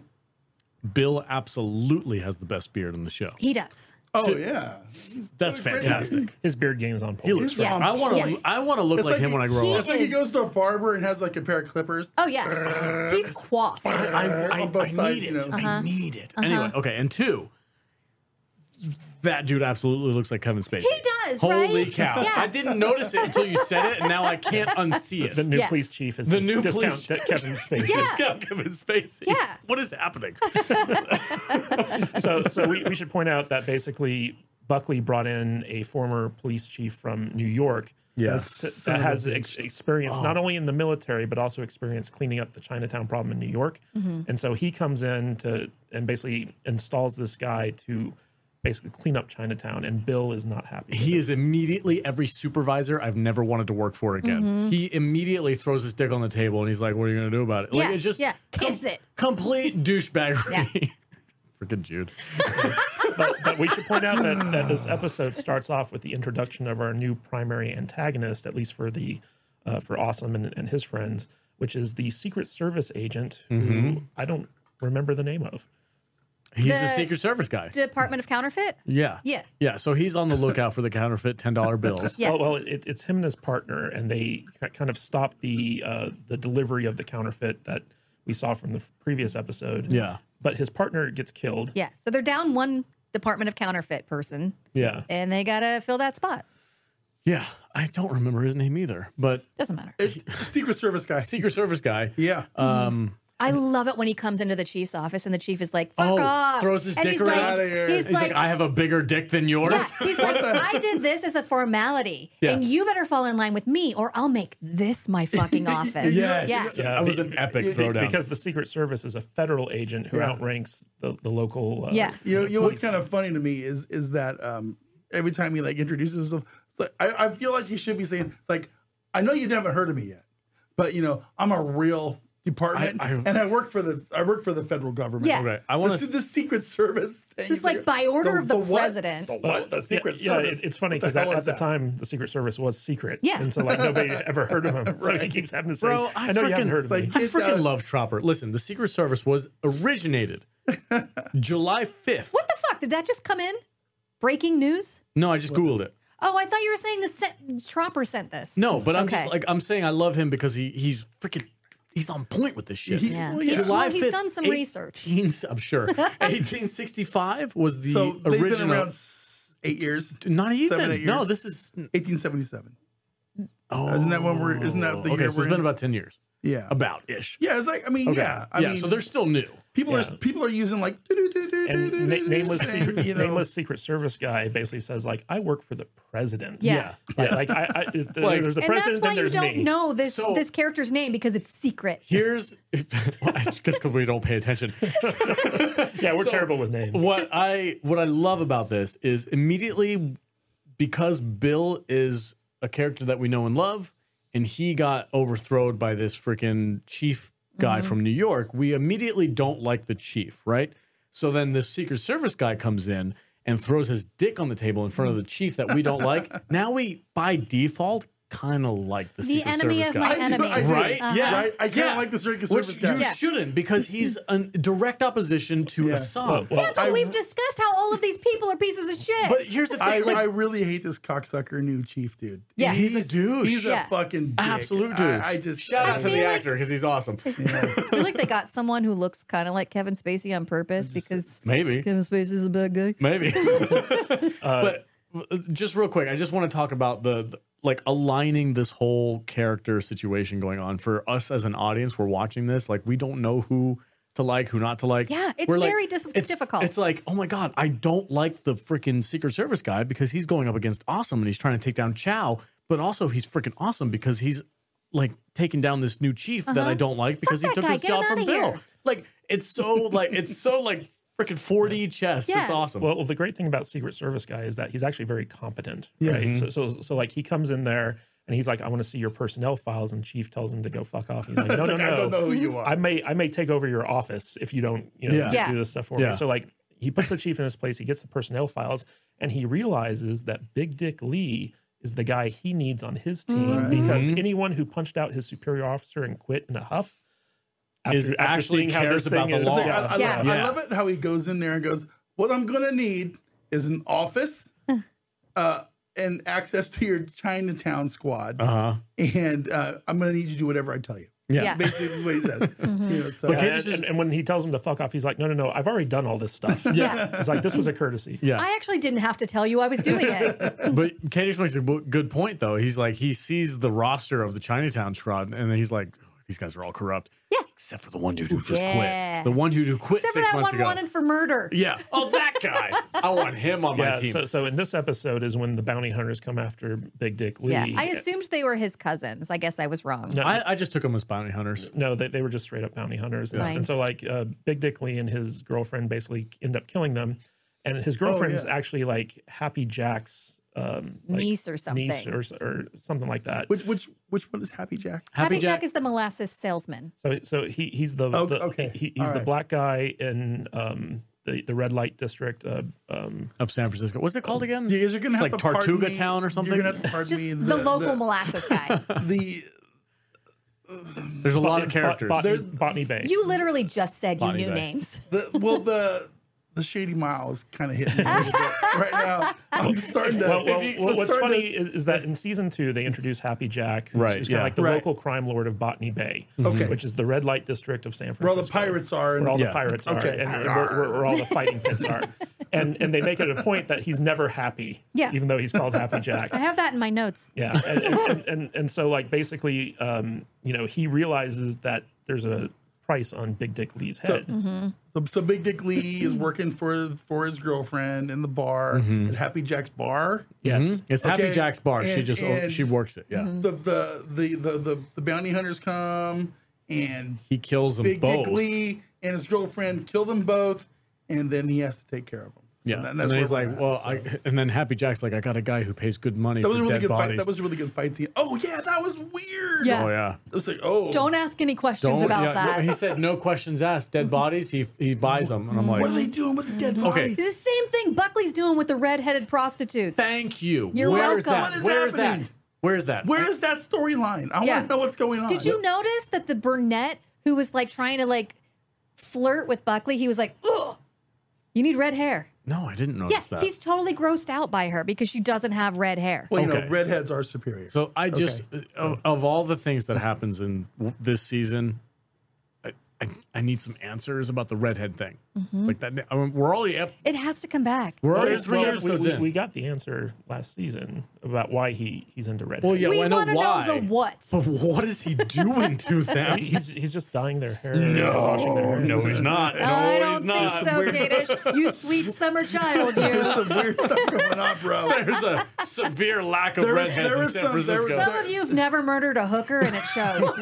Bill absolutely has the best beard in the show. He does. Oh yeah, That's fantastic. His beard game's on point. He looks. Yeah. I want to. Yeah. I want to look It's like like him he- when I grow he up. it's like he is- goes to a barber and has like a pair of clippers. Oh, yeah. He's coiffed. I on both sides, need you it. know. I need it. Anyway, okay. And 2, that dude absolutely looks like Kevin Spacey. He does, Holy right? cow! Yeah. I didn't notice it until you said it, and now I can't unsee it. The new Yeah. police chief is The new police discount Kevin Spacey. Yeah. It's got Kevin Spacey. Yeah. What is happening? So we should point out that basically Buckley brought in a former police chief from New York Yes. that has experience not only in the military but also experience cleaning up the Chinatown problem in New York. And so he comes in and basically installs this guy to basically clean up Chinatown, and Bill is not happy. He is immediately every supervisor I've never wanted to work for again. He immediately throws his dick on the table and he's like, "What are you going to do about it?" Yeah, Like it's just yeah. Kiss it. complete douchebaggery. Yeah. Freaking Jude. But we should point out that this episode starts off with the introduction of our new primary antagonist, at least for Awesome and his friends, which is the Secret Service agent who I don't remember the name of. He's the The Secret Service guy. Department of Counterfeit? Yeah. Yeah. Yeah. So he's on the lookout for the counterfeit $10 bills. Yeah. Well, it's him and his partner, and they kind of stop the delivery of the counterfeit that we saw from the previous episode. Yeah. But his partner gets killed. Yeah. So they're down one Department of Counterfeit person, Yeah. and they got to fill that spot. Yeah. I don't remember his name either, but Doesn't matter. Secret Service guy. Secret Service guy. Yeah. I love it when he comes into the chief's office and the chief is like, fuck Oh, off. throws his And dick he's around. like, Outta here. He's, He's like, I have a bigger dick than yours. yeah, he's like, I did this as a formality, Yeah. and you better fall in line with me, or I'll make this my fucking office. Yes. Yeah. That was an epic throwdown. because the Secret Service is a federal agent who outranks the local. Yeah. You know what's kind of funny to me is that every time he like introduces himself, it's like I feel like he should be saying, it's like, I know you haven't heard of me yet, but you know, I'm a real department and I work for the federal government. Yeah. Okay. I want This is to. the Secret Service thing. This is like by order of the president. The what? The Secret Yeah, Service. it's funny What the because hell at is the that? time the Secret Service was secret. Yeah. and so like nobody ever heard of him. So he keeps having to say, Bro, "I know you haven't heard of me." like- I It, freaking love Chopper. Listen, the Secret Service was originated July 5th. What the fuck? Did that just come in? Breaking news? No, I just Googled it. Oh, I thought you were saying the Tropper sent this. No, but I'm just Okay. like, I'm saying I love him because he's freaking, he's on point with this shit. Yeah. Well, yeah. July Well, he's 5th, done some research. I'm sure. 1865 was the So they've been original. around 8 years. Not even. 7, 8 No, years. this is. 1877. Oh, Isn't that when we're? Isn't that the okay? year So we're it's been in? about 10 years, Yeah. about ish. Yeah. It's like I mean, Okay. yeah. I mean, so they're still new. people are using like And you know. nameless Secret Service guy basically says like, "I work for the president." Yeah. Like there's the And that's president, why then you there's don't me. know this So- this character's name because it's secret. Here's because we don't pay attention. Yeah, we're So, terrible with names. What I love about this is immediately because Bill is a character that we know and love, and he got overthrown by this freaking chief guy from New York, we immediately don't like the chief, right? So then this Secret Service guy comes in and throws his dick on the table in front of the chief that we don't like. Now we, by default, kind of like the Secret enemy Service of guy. my enemy. I do. Right? Yeah. Right? I kind of like the Secret Which Service guy. you shouldn't, because he's a direct opposition to Assad. Yeah, but we've discussed how all of these people are pieces of shit. But here's the thing. I really hate this cocksucker new chief dude. Yeah. He's a douche. He's Yeah. a fucking dick. Absolute douche. I just Shout out to feel the like- actor because he's awesome. I feel like they got someone who looks kind of like Kevin Spacey on purpose because Maybe. Kevin Spacey's a bad guy. Maybe. But just real quick, I just want to talk about the like aligning this whole character situation going on for us as an audience. We're watching this, like we don't know who to like, who not to like. Yeah, it's We're like- very it's- difficult. It's like, oh my God, I don't like the freaking Secret Service guy because he's going up against Awesome and he's trying to take down Chow, but also he's freaking awesome because he's like taking down this new chief that I don't like because he that took guy. his Get job him from outta Bill. here. Like it's so like freaking 4D chess. Yeah. It's awesome. Well, the great thing about Secret Service guy is that he's actually very competent. Yes. Right? So like he comes in there and he's like, "I want to see your personnel files," and Chief tells him to go fuck off. He's like, "No, no, no. I don't know who you are. I may take over your office if you don't, Yeah. do this stuff for Yeah. me." So like he puts the chief in his place. He gets the personnel files, and he realizes that Big Dick Lee is the guy he needs on his team because anyone who punched out his superior officer and quit in a huff Is actually seeing how cares this about thing the is- law. It's like, I Yeah. love it how he goes in there and goes, "What I'm gonna need is an office, and access to your Chinatown squad, and I'm gonna need you to do whatever I tell you." Yeah. Basically, is what he says. You know, so And when he tells him to fuck off, he's like, no, I've already done all this stuff. Yeah. It's like, this was a courtesy. Yeah. I actually didn't have to tell you I was doing it. But Katie just makes a good point, though. He's like, he sees the roster of the Chinatown squad, and then he's like, these guys are all corrupt. Yeah. Except for the one dude who just Yeah. quit. The one dude who quit Except for 6 that months one ago. wanted for murder. Yeah. Oh, that guy. I want him on my Yeah, team. so in this episode is when the bounty hunters come after Big Dick Lee. Yeah, I assumed they were his cousins. I guess I was wrong. No, I just took him as bounty hunters. No, they were just straight up bounty hunters. Fine. And so like Big Dick Lee and his girlfriend basically end up killing them. And his girlfriend's yeah. actually like Happy Jack's like Niece or something. niece or something like that. which one is Happy Jack? Happy Jack is the molasses salesman. So he's the, Oh, the okay. he's All the right. black guy in the red light district. Of San Francisco. What's it called again? You guys are gonna It's have like to pardon Tortuga me. Town or something? You're gonna have to It's pardon just me. the local molasses guy. The There's a lot of characters. Botany Bay. You literally just said you Bonnie knew Bay. names. the Shady Mile is kind of hitting me a little bit right now. I'm starting to. What's funny is that in season 2 they introduce Happy Jack, who's Right, kind yeah. of like the Right. local crime lord of Botany Bay, Okay. which is the red light district of San where Francisco. all the pirates are. Where all Yeah. the pirates are, Okay. and where all the fighting pits are. and they make it a point that he's never happy. Yeah. Even though he's called Happy Jack. I have that in my notes. Yeah, and so like basically, he realizes that there's a price on Big Dick Lee's head. So Big Dick Lee is working for his girlfriend in the bar at Happy Jack's bar. Yes, It's Happy Okay, Jack's bar. She and- just and- she works it. Yeah. The bounty hunters come and He kills them Big both. Dick Lee and his girlfriend kill them both, and then he has to take care of them. So Yeah. And then he's like, well, and then Happy Jack's like, I got a guy who pays good money that for was a really dead good bodies. fight. That was a really good fight scene. Oh yeah, that was weird. Yeah. Oh yeah. It was like, oh, Don't ask any questions Don't- about yeah, that. He said no questions asked. Dead bodies. He buys them, and I'm like, what are they doing with the dead bodies? It's the same thing Buckley's doing with the redheaded prostitutes. thank you. You're Where's welcome. that? What is Where's happening? that? Where's that? Where is that storyline? I Yeah. want to know what's going on. Did you notice that the brunette who was like trying to like flirt with Buckley, he was like, ugh, you need red hair. No, I didn't Yeah, notice that. he's totally grossed out by her because she doesn't have red hair. Well, you Okay. know, redheads are superior. So I just of all the things that happens in this season, I need some answers about the redhead thing. Like that, I mean, we're already It has to come back. already Well, 3 episodes in. we got the answer last season about why he's into redhead. Well, yeah, We well, I know want to why. know the what. But what is he doing to them? he's just dyeing their hair, washing their hair. No, he's not. No, I don't he's not. think so, Gatish. You sweet summer child, you. There's some weird stuff going on, bro. There's a severe lack of There was- redheads there in was San some- there was- Francisco. Some of you have never murdered a hooker, and it shows.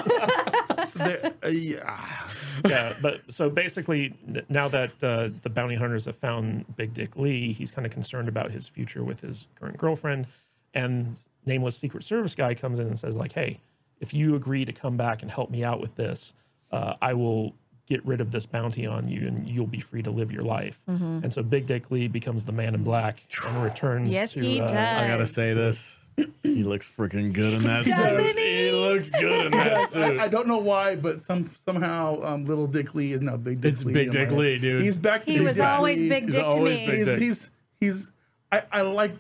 Yeah. Yeah, but so basically, now that the bounty hunters have found Big Dick Lee, he's kind of concerned about his future with his current girlfriend. And nameless Secret Service guy comes in and says, like, hey, if you agree to come back and help me out with this, I will get rid of this bounty on you and you'll be free to live your life. And so Big Dick Lee becomes the man in black and returns Yes, to he does. I gotta say this. He looks freaking good in that Doesn't suit. he? He looks good in that suit. I don't know why, but somehow little Dick Lee is now Big Dick It's Lee. Big in Dick my head. Lee, dude. He's back to He Big was Dick always Lee. Big He's Dick to always me. Big Dick. He's I like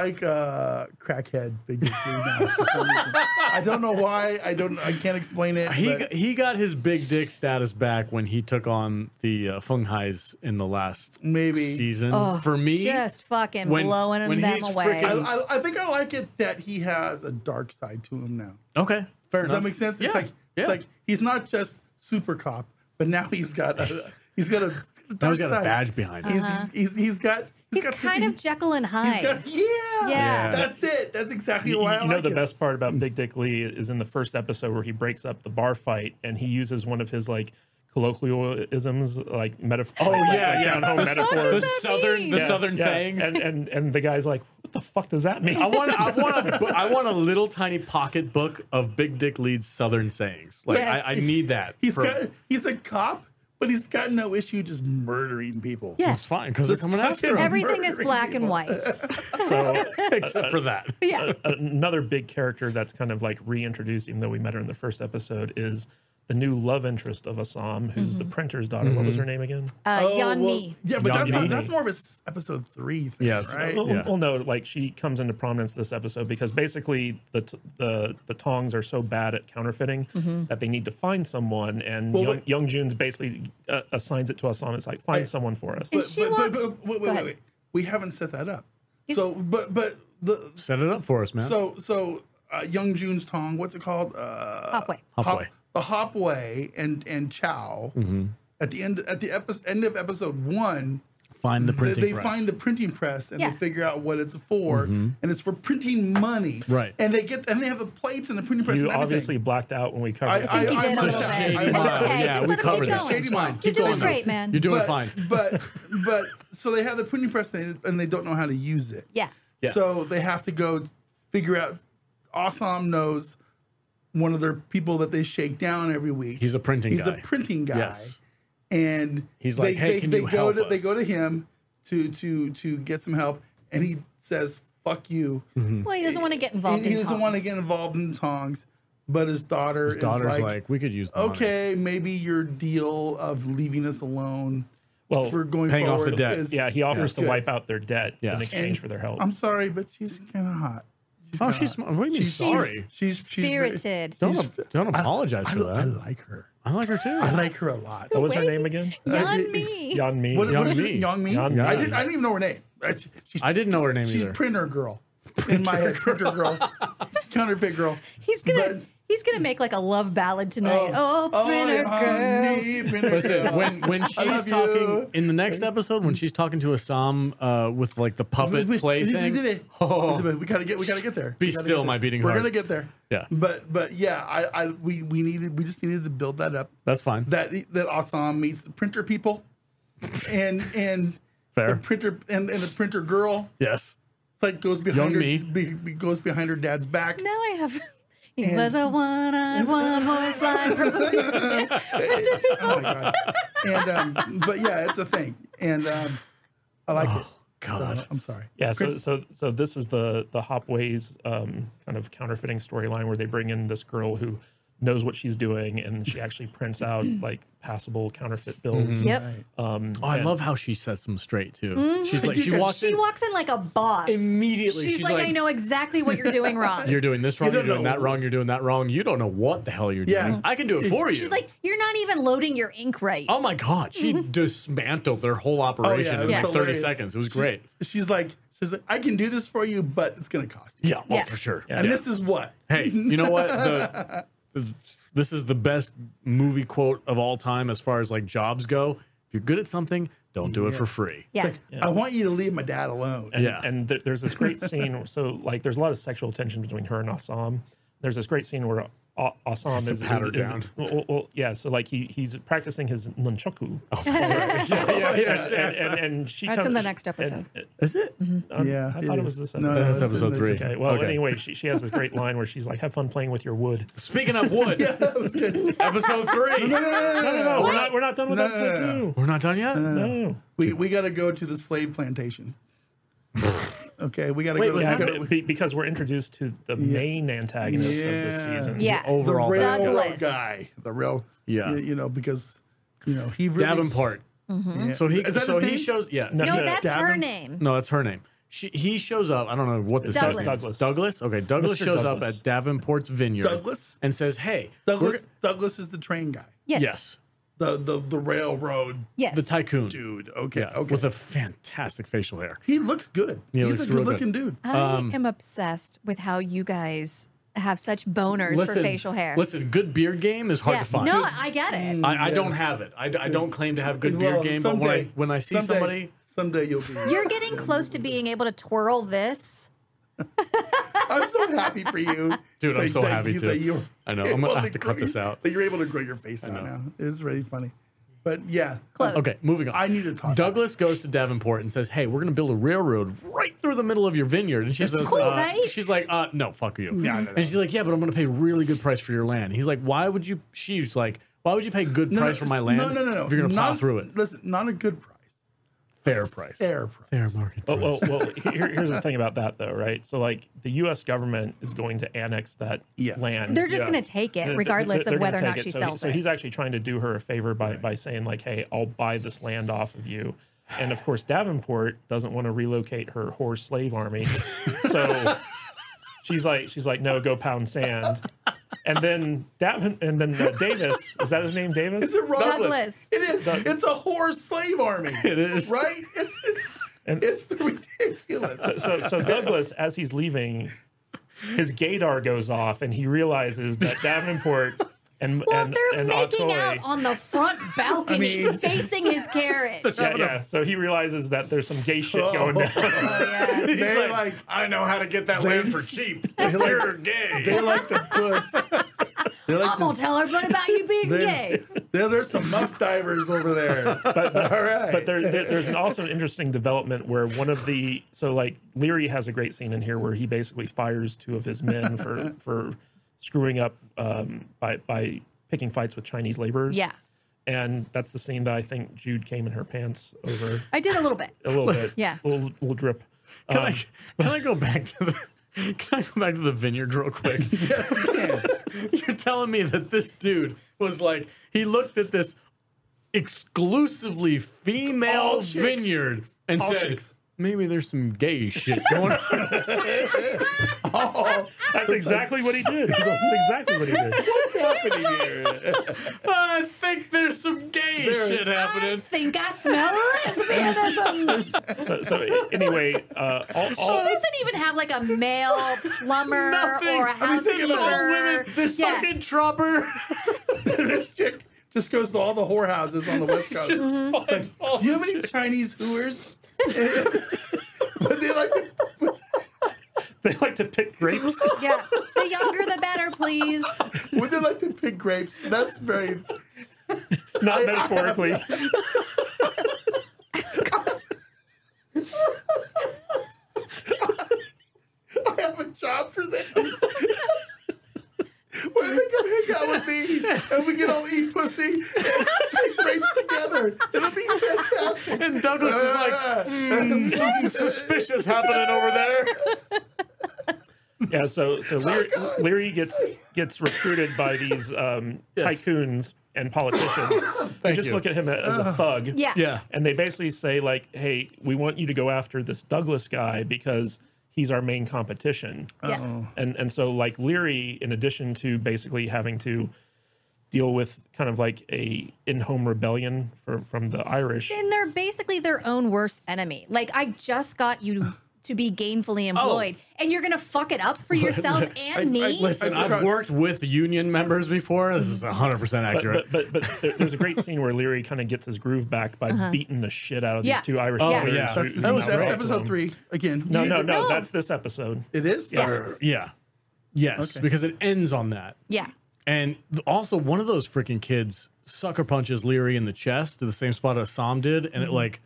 crackhead Big Dick Lee now for some reason. I don't know why. I can't explain it. but He got his big dick status back when he took on the Feng Hais in the last Maybe. season. For me, Just fucking when blowing them he's away. freaking- I think I like it that he has a dark side to him now. okay, fair Does enough. that make sense? Yeah. It's like he's not just super cop, but now he's got a Now dark he's got side. a badge behind him. He's got He's got kind of Jekyll and he's Hyde. got Yeah. That's it. That's exactly You why I know like the it. best part about Big Dick Lee is in the first episode where he breaks up the bar fight and he uses one of his like colloquialisms, like metaphor. Oh yeah, down home metaphor. The that southern, mean? the Yeah, southern yeah. sayings. and the guy's like, what the fuck does that mean? I want a little tiny pocket book of Big Dick Lee's southern sayings. Like Yes. I need that. He's a cop, but he's got no issue just murdering people. Yeah. It's fine because they're Just coming after fucking him. Everything is murdering black and people. white. So except for that. Yeah. another big character that's kind of like reintroduced, even though we met her in the first episode, is the new love interest of Assam, who's the printer's daughter. What was her name again? Yan well, Mi. yeah, but Yang Mi. that's more of a episode 3 thing, Yes. right? Well, no, like she comes into prominence this episode because basically the Tongs are so bad at counterfeiting that they need to find someone, and Well, wait. Young June's basically assigns it to Assam. It's like find someone for us. And she wants- wait, Go ahead. wait. We haven't set that up. So, but the Set it up for us, man. so Young June's Tong, what's it called? Hopway. Hopway. The Hopway and Chow. Mm-hmm. At the end of episode 1, Find the printing they press. find the printing press and Yeah. they figure out what it's for, and it's for printing money. Right. And they have the plates and the printing press You and everything. obviously blacked out when we covered it. I think you did a must little have. bit. I It's must have. okay. Yeah, Just we let him covered keep that. going. It's fine. You're Keep doing going, though. great, man. You're doing but, fine. But so they have the printing press and they don't know how to use it. Yeah. Yeah. So they have to go figure out. Assam knows one of their people that they shake down every week. He's a printing He's guy. a printing guy. Yes. And He's like, "Hey, can you help They us?" go to him to get some help, and he says, "Fuck you." Well, he doesn't want to get involved He in doesn't want to tongs. get involved in tongs, but his daughter's Daughter's like, like, we could use the money. okay, maybe your deal of leaving us alone Well, for going paying off forward the debt. is yeah, he offers is to good. wipe out their debt Yeah. in exchange And for their help. I'm sorry, but she's kind of hot. Oh, she's smart. What do you mean sorry? She's Spirited. Don't apologize for I that. like her. I like her too. I like her a lot. What was her name again? Yan Mi. Yan Mi. What is Mi. it? Young Me? Young Mi. I didn't even know her name. I didn't know her name She's either. printer girl. In my head, printer girl, counterfeit girl. He's gonna make like a love ballad tonight. Oh, printer girl. Listen, when she's love talking you. in the next episode, when she's talking to Assam with like the puppet play thing, We gotta get there. Be We gotta still, get my there. beating We're heart. gonna get there. Yeah. But yeah, we just needed to build that up. that's fine. That Assam meets the printer people, and Fair. the printer and the printer girl. Yes. It's like goes behind Young her goes behind her dad's back. Now I have. He was a one-eyed, one-horn flying purple. Oh my god! And but yeah, it's a thing, and I like it. God. So, I'm sorry. Yeah, so this is the Hopways kind of counterfeiting storyline where they bring in this girl who knows what she's doing, and she actually prints out like passable counterfeit bills. Yep. I love how she sets them straight too. She's like she walks She in walks in like a boss. immediately. She's like, I know exactly what you're doing wrong. You're doing this wrong. You You're don't doing know. that wrong. You're doing that wrong. You don't know what the hell you're Yeah. doing. I can do it for you. She's like, you're not even loading your ink right. oh my god, she dismantled their whole operation it in was like 30 hilarious. seconds. It was great. She's like, I can do this for you, but it's gonna cost you. Yeah, Yeah. for sure. And this is what. Hey, you know what? This is the best movie quote of all time as far as like jobs go. If you're good at something, don't do it for free. Yeah. It's like, I want you to leave my dad alone. And, Yeah. and there's this great scene. So like, there's a lot of sexual tension between her and Assam. There's this great scene where Assam is pat her down. Well, yeah. So like he's practicing his nunchaku. And she That's comes in the next episode. Is it? Yeah, I thought it was this episode. No, That's it's episode it's 3. okay. Okay. Well, Okay. anyway, she has this great line where she's like, "Have fun playing with your wood." Speaking of wood, That was good. episode 3. No, we're not done with episode no. 2. We're not done yet? No. We got to go to the slave plantation. Okay, we got to Wait, go. was Yeah, that- because we're introduced to the main antagonist of this Yeah. season. Yeah. the Overall railroad Douglas. guy, the real, Yeah. you know, because he really, Davenport. Yeah. So he Is that so his he name? shows No, No, that's her Davin? name. No, that's her name. He shows up. I don't know what this guy's name is. Douglas. Douglas? Okay, Douglas Mr. shows up Douglas. at Davenport's vineyard. Douglas? And says, hey, Douglas is the train guy, Yes. yes, the railroad Yes. the tycoon. dude. Okay, Yeah, okay. with a fantastic facial hair. He looks good. He He's looks a real good-looking dude. I am obsessed with how you guys have such boners for facial hair. Listen, good beard game is hard yeah. to find. No, I get it. I don't Yes. have it. I don't claim to have good Well, beard game, someday- but when I see somebody, someday you'll be. You're getting close to being able to twirl this. I'm so happy for you, Dude, I'm so happy too. that you're I know. I'm able gonna have to cut grow this your- out. That you're able to grow your face out now. It's really funny, but yeah. Close. Okay, moving on. I need to talk. Douglas goes to Davenport and says, "Hey, we're going to build a railroad right through the middle of your vineyard." And she says, cool, right? "She's like, no, fuck you." No. And she's like, "Yeah, but I'm going to pay a really good price for your land." He's like, "Why would you?" She's like, "Why would you pay good price for my land? No. If you're going to plow Not- through it, Listen, not a good price. fair price, Fair price. market price." Well, here's the thing about that, though, right? So, like, the U.S. government is going to annex that land. They're just going to take it regardless They're of whether or gonna not take she it. sells So it. he's actually trying to do her a favor by saying, like, hey, I'll buy this land off of you. And, of course, Davenport doesn't want to relocate her whore slave army. So she's like, no, go pound sand. And then Davis, is that his name, Davis? Is it wrong? Douglas. It is. It's a whore slave army. It is. Right? It's ridiculous. So Douglas, as he's leaving, his gaydar goes off, and he realizes that Davenport and Well, and, they're and making Otoy- out on the front balcony facing his carriage. yeah. So he realizes that there's some gay shit Oh. going down. Oh, yeah. He's They're like, like- "I know how to get that land for cheap. You're gay." They like the puss. They're like I'm going to tell everybody about you being gay. There's some muff divers over there. All right. But there's also an interesting development where one of the Leary has a great scene in here where he basically fires 2 of his men for screwing up by picking fights with Chinese laborers. Yeah. And that's the scene that I think Jude came in her pants over I did a little bit. a little bit. Yeah. A little drip. Can I go back to the? Can I go back to the vineyard real quick? yes, you can. You're telling me that this dude was like, he looked at this exclusively female all chicks. vineyard and All said, chicks. maybe there's some gay shit going on. Oh, That's exactly what he did. That's exactly what he did. what's happening here? I think there's some gay shit I happening. think I smell lesbianism. So anyway, She doesn't even have like a male plumber Nothing. or a I mean, think of all women. housekeeper. This Yeah. fucking Tropper. This chick just goes to all the whorehouses on the West Coast. It's like, Do you have any Chinese hooers? But they like to pick grapes. Yeah, the younger the better, please. would they like to pick grapes? That's very Not metaphorically. I have a job for them. Where they come hang out with me and we can all eat pussy and pick grapes together. It'll be fantastic. and Douglas is like, something suspicious happening over there. Yeah, so Leary gets recruited by these tycoons and politicians. They just you. look at him as a thug. Yeah. Yeah. And they basically say, like, hey, we want you to go after this Douglas guy because he's our main competition. Yeah. And so, like, Leary, in addition to basically having to deal with kind of like a in-home rebellion from the Irish. And they're basically their own worst enemy. Like, I just got you to be gainfully employed, and you're going to fuck it up for yourself and me? Listen, I've worked with union members before. This is 100% accurate. But there's a great scene where Leary kind of gets his groove back by beating the shit out of Yeah. these two Irish Oh, players. yeah. who- That was who outworked episode them. 3 again. No, No. that's this episode. It is? Yeah. Yeah. Yes, Okay. because it ends on that. Yeah. And also, one of those freaking kids sucker punches Leary in the chest to the same spot as Sam did, and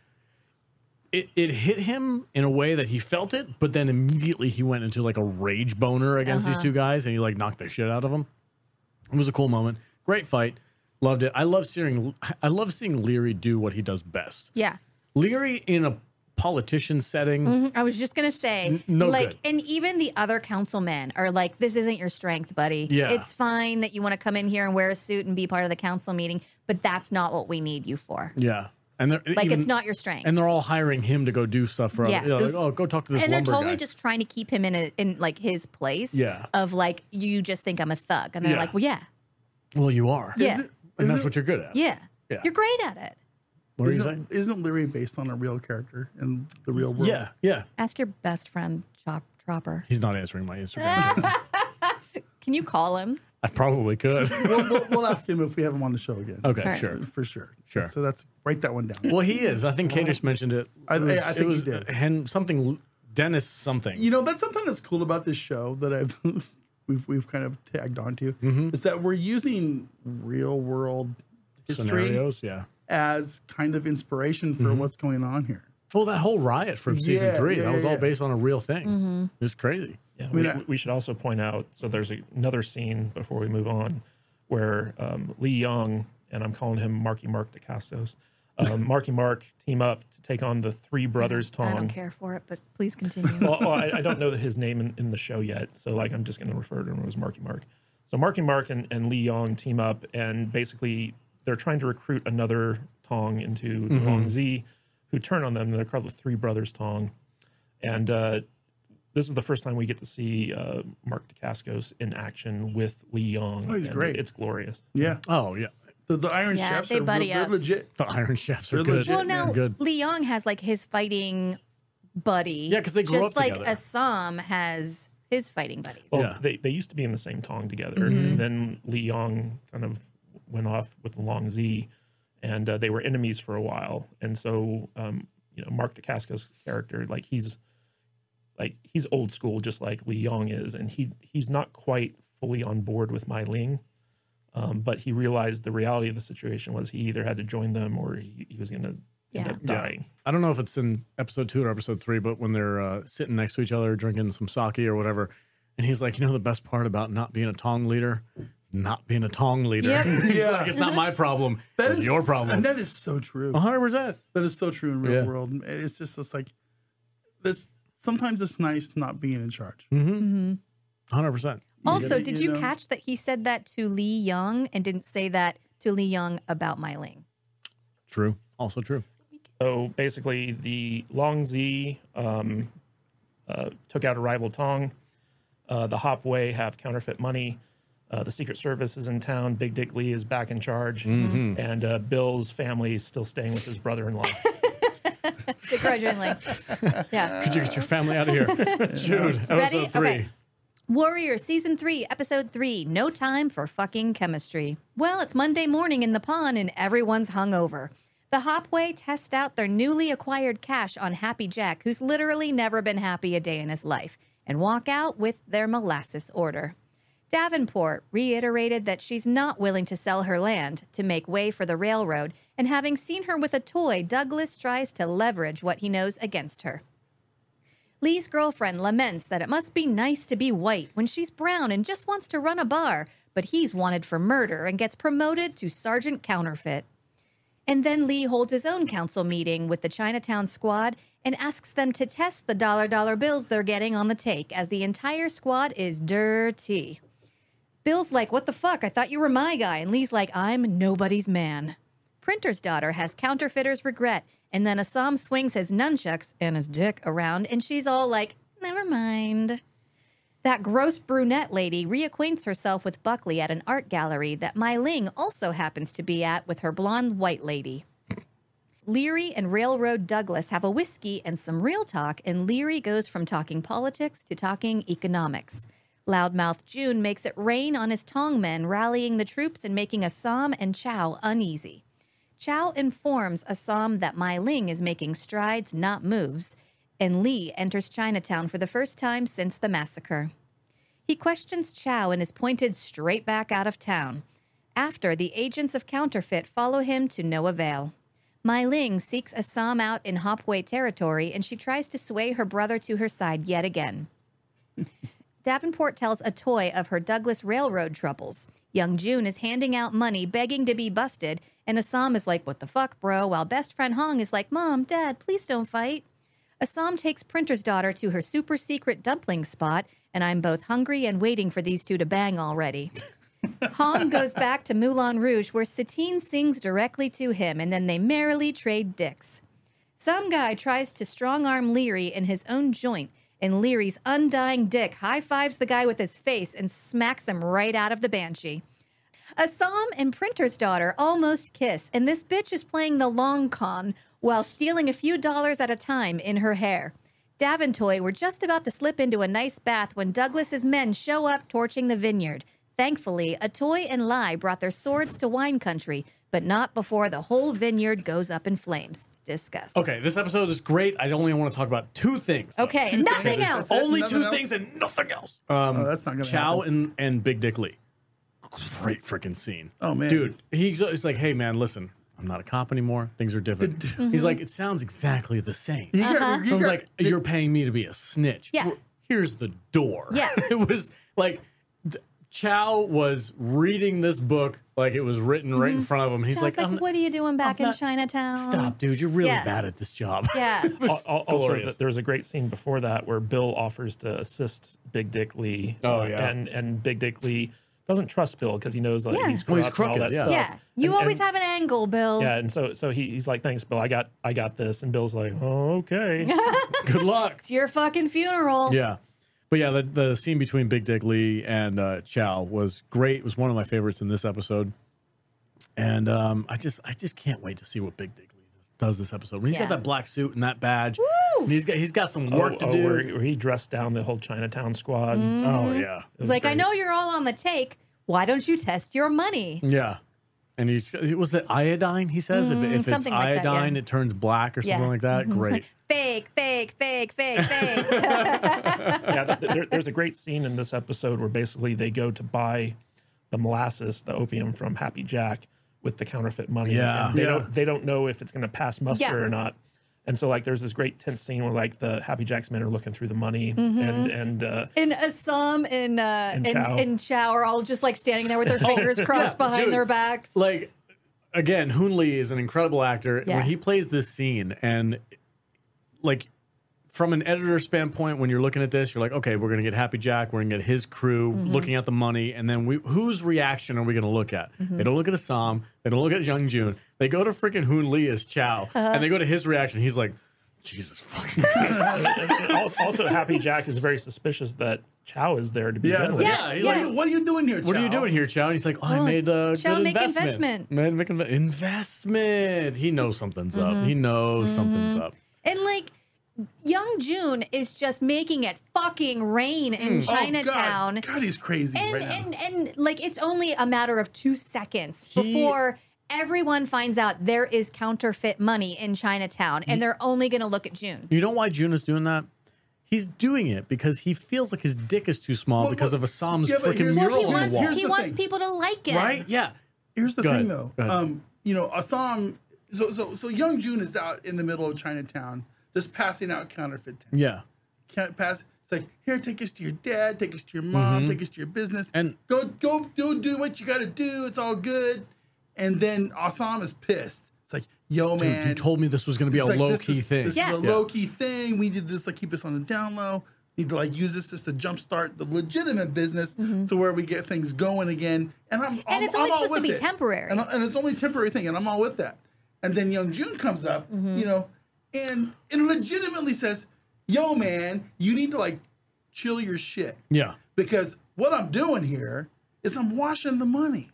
it hit him in a way that he felt it, but then immediately he went into like a rage boner against these two guys, and he like knocked the shit out of them. It was a cool moment. Great fight. Loved it. I love seeing Leary do what he does best. Yeah. Leary in a politician setting. I was just going to say, no like, good. and even the other councilmen are like, this isn't your strength, buddy. Yeah. It's fine that you want to come in here and wear a suit and be part of the council meeting, but that's not what we need you for. Yeah. And they're Like, even- it's not your strength. And they're all hiring him to go do stuff for Yeah. other, like, oh, go talk to this And they're lumber totally guy. just trying to keep him in like his place. Yeah. Of like, you just think I'm a thug. And they're Yeah. like, well, yeah. Well, you are. Yeah. And that's what you're good at. Yeah. Yeah. You're great at it. What are you saying? Isn't Leary based on a real character in the real world? Yeah, yeah. Ask your best friend, Tropper. He's not answering my Instagram. Can you call him? I probably could. We'll ask him if we have him on the show again. Okay, All right. sure. For sure. Sure. So that's write that one down. Well, he is. I think Kate just mentioned it. I think it was he did. something Dennis something. You know, that's something that's cool about this show that I've we've kind of tagged onto is that we're using real world history Scenarios, yeah. as kind of inspiration for what's going on here. Well, that whole riot from season Yeah, 3, yeah, that was all yeah. based on a real thing. It was crazy. Yeah, mean, we should also point out, so there's another scene before we move on where Lee Young, and I'm calling him Marky Mark DeCastos, Marky Mark team up to take on the Three Brothers I don't Tong. care for it, but please continue. Well, I don't know his name in the show yet, so like I'm just going to refer to him as Marky Mark. So Marky Mark and Lee Young team up, and basically they're trying to recruit another Tong into the Long Z, who turn on them. They're called the Three Brothers Tong, and this is the first time we get to see Mark Dacascos in action with Lee Young. Oh, he's and great. It's glorious. Yeah. Oh, yeah. The Iron Yeah, Chefs they are buddy they're up. legit. The Iron Chefs are They're good. legit. Well, now They're good. Lee Young has like his fighting buddy. Yeah, 'cause they grew just up like together. Assam has his fighting buddies. Well, Yeah. they used to be in the same Tong together, and then Lee Young kind of went off with the Long Z, and they were enemies for a while. And so, Mark Dacascos' character, he's old school, just like Lee Young is, and he's not quite fully on board with Mai Ling, but he realized the reality of the situation was he either had to join them or he was going to end up dying. I don't know if it's in episode 2 or episode 3, but when they're sitting next to each other drinking some sake or whatever, and he's like, the best part about not being a Tong leader is not being a Tong leader. Yep. He's Yeah. like, it's not my problem. That It's is your problem. And that is so true. 100%. That is so true in real Yeah. world. It's just like this. Sometimes it's nice not being in charge. 100%. Also, You did you know? catch that he said that to Lee Young and didn't say that to Lee Young about Mai Ling? True. Also true. So basically, the Long Z took out a rival Tong. The Hop Wei have counterfeit money. The Secret Service is in town. Big Dick Lee is back in charge. And Bill's family is still staying with his brother-in-law. Begrudgingly. Yeah. Could you get your family out of here? Jude, episode 3. Okay. Warrior Season 3, Episode 3, No Time for Fucking Chemistry. Well, it's Monday morning in the pond and everyone's hungover. The Hopway test out their newly acquired cash on Happy Jack, who's literally never been happy a day in his life, and walk out with their molasses order. Davenport reiterated that she's not willing to sell her land to make way for the railroad, and having seen her with a toy, Douglas tries to leverage what he knows against her. Lee's girlfriend laments that it must be nice to be white when she's brown and just wants to run a bar, but he's wanted for murder and gets promoted to Sergeant Counterfeit. And then Lee holds his own council meeting with the Chinatown squad and asks them to test the dollar bills they're getting on the take, as the entire squad is dirty. Bill's like, what the fuck? I thought you were my guy. And Lee's like, I'm nobody's man. Printer's daughter has counterfeiter's regret, and then Assam swings his nunchucks and his dick around, and she's all like, never mind. That gross brunette lady reacquaints herself with Buckley at an art gallery that Mai Ling also happens to be at with her blonde white lady. Leary and Railroad Douglas have a whiskey and some real talk, and Leary goes from talking politics to talking economics. Loudmouth June makes it rain on his Tong men, rallying the troops and making Assam and Chow uneasy. Chow informs Assam that Mai Ling is making strides, not moves, and Lee enters Chinatown for the first time since the massacre. He questions Chow and is pointed straight back out of town. After, the agents of Counterfeit follow him to no avail. Mai Ling seeks Assam out in Hopway territory, and she tries to sway her brother to her side yet again. Davenport tells a toy of her Douglas Railroad troubles. Young June is handing out money, begging to be busted, and Assam is like, what the fuck, bro? While best friend Hong is like, Mom, Dad, please don't fight. Assam takes Printer's daughter to her super secret dumpling spot, and I'm both hungry and waiting for these two to bang already. Hong goes back to Moulin Rouge, where Satine sings directly to him, and then they merrily trade dicks. Some guy tries to strong-arm Leary in his own joint, and Leary's undying dick high-fives the guy with his face and smacks him right out of the Banshee. Assam and Printer's daughter almost kiss, and this bitch is playing the long con while stealing a few dollars at a time in her hair. Daventoy were just about to slip into a nice bath when Douglas's men show up torching the vineyard. Thankfully, Atoy and Lai brought their swords to wine country, but not before the whole vineyard goes up in flames. Discuss. Okay, this episode is great. I only want to talk about 2 things. Okay, Two nothing things. else. Only Nothing 2 else? things and nothing else. That's not gonna Chow happen. and Big Dick Lee. Great freaking scene. Oh, man. Dude, he's like, hey, man, listen, I'm not a cop anymore. Things are different. He's like, it sounds exactly the same. Sounds like you're paying me to be a snitch. Yeah. Well, here's the door. Yeah. It was like Chow was reading this book like it was written right in front of him. He's Chow's like, what are you doing back in not- Chinatown? stop, dude. You're really Yeah. bad at this job. Yeah. It was Also, glorious. there was a great scene before that where Bill offers to assist Big Dick Lee. Oh, yeah. And Big Dick Lee doesn't trust Bill because he knows like Yeah. he's Well, he's corrupt and all crooked, that yeah. stuff. Yeah. You And- always and- have an angle, Bill. Yeah, and so he's like, thanks, Bill. I got this, and Bill's like, oh, okay. Good luck. It's your fucking funeral. Yeah. But yeah, the scene between Big Dick Lee and Chow was great. It was one of my favorites in this episode. And I just can't wait to see what Big Dick Lee does this episode. When he's Yeah. got that black suit and that badge, and he's got some work to do. Where he dressed down the whole Chinatown squad. Oh yeah. It's like, I know you're all on the take. Why don't you test your money? Yeah. And was it iodine, he says? If it's something like that, iodine, yeah. it turns black or something Yeah. like that. Great. Fake, fake, fake, fake, fake. Yeah, there's a great scene in this episode where basically they go to buy the molasses, the opium from Happy Jack with the counterfeit money. Yeah. And they don't know if it's going to pass muster Yeah. or not. And so like there's this great tense scene where like the Happy Jack's men are looking through the money and And Assam and Chow are all just like standing there with their fingers crossed behind dude. their backs. Like, again, Hoon Lee is an incredible actor. Yeah. When he plays this scene and, like, from an editor standpoint, when you're looking at this, you're like, okay, we're going to get Happy Jack. We're going to get his crew looking at the money. And then whose reaction are we going to look at? They don't look at Assam. They don't look at Young Jun. They go to freaking Hoon Lee as Chow. And they go to his reaction. He's like, Jesus fucking Christ. And also, Happy Jack is very suspicious that Chow is there to begin with. Yeah, he's like, What are you doing here, Chow? what are you doing here, Chow? And he's like, I made a Chow good make investment. Investment. He knows something's up. He knows something's up. And like, Young Jun is just making it fucking rain in Chinatown. God, he's crazy right now. And like, it's only a matter of 2 seconds before everyone finds out there is counterfeit money in Chinatown, and they're only going to look at June. You know why Jun is doing that? He's doing it because he feels like his dick is too small because of Assam's freaking mural on the wall. He wants people to like it. Right? Yeah. Here's the Go thing, ahead. though. Go ahead. You know, Assam. So Young Jun is out in the middle of Chinatown, just passing out counterfeit. Yeah. Can't pass. It's like, here, take us to your dad, take us to your mom, take us to your business, And- go do what you got to do. It's all good. And then Assam is pissed. It's like, yo, man, Dude, you told me this was going to be a it's like, low-key thing. This is a low key thing. We need to just like keep us on the down low. Need to like use this just to jumpstart the legitimate business to where we get things going again. And it's only all supposed to with be it. temporary. And it's only a temporary thing, and I'm all with that. And then Young Jun comes up, you know, and legitimately says, "Yo, man, you need to like chill your shit." Yeah. Because what I'm doing here is I'm washing the money.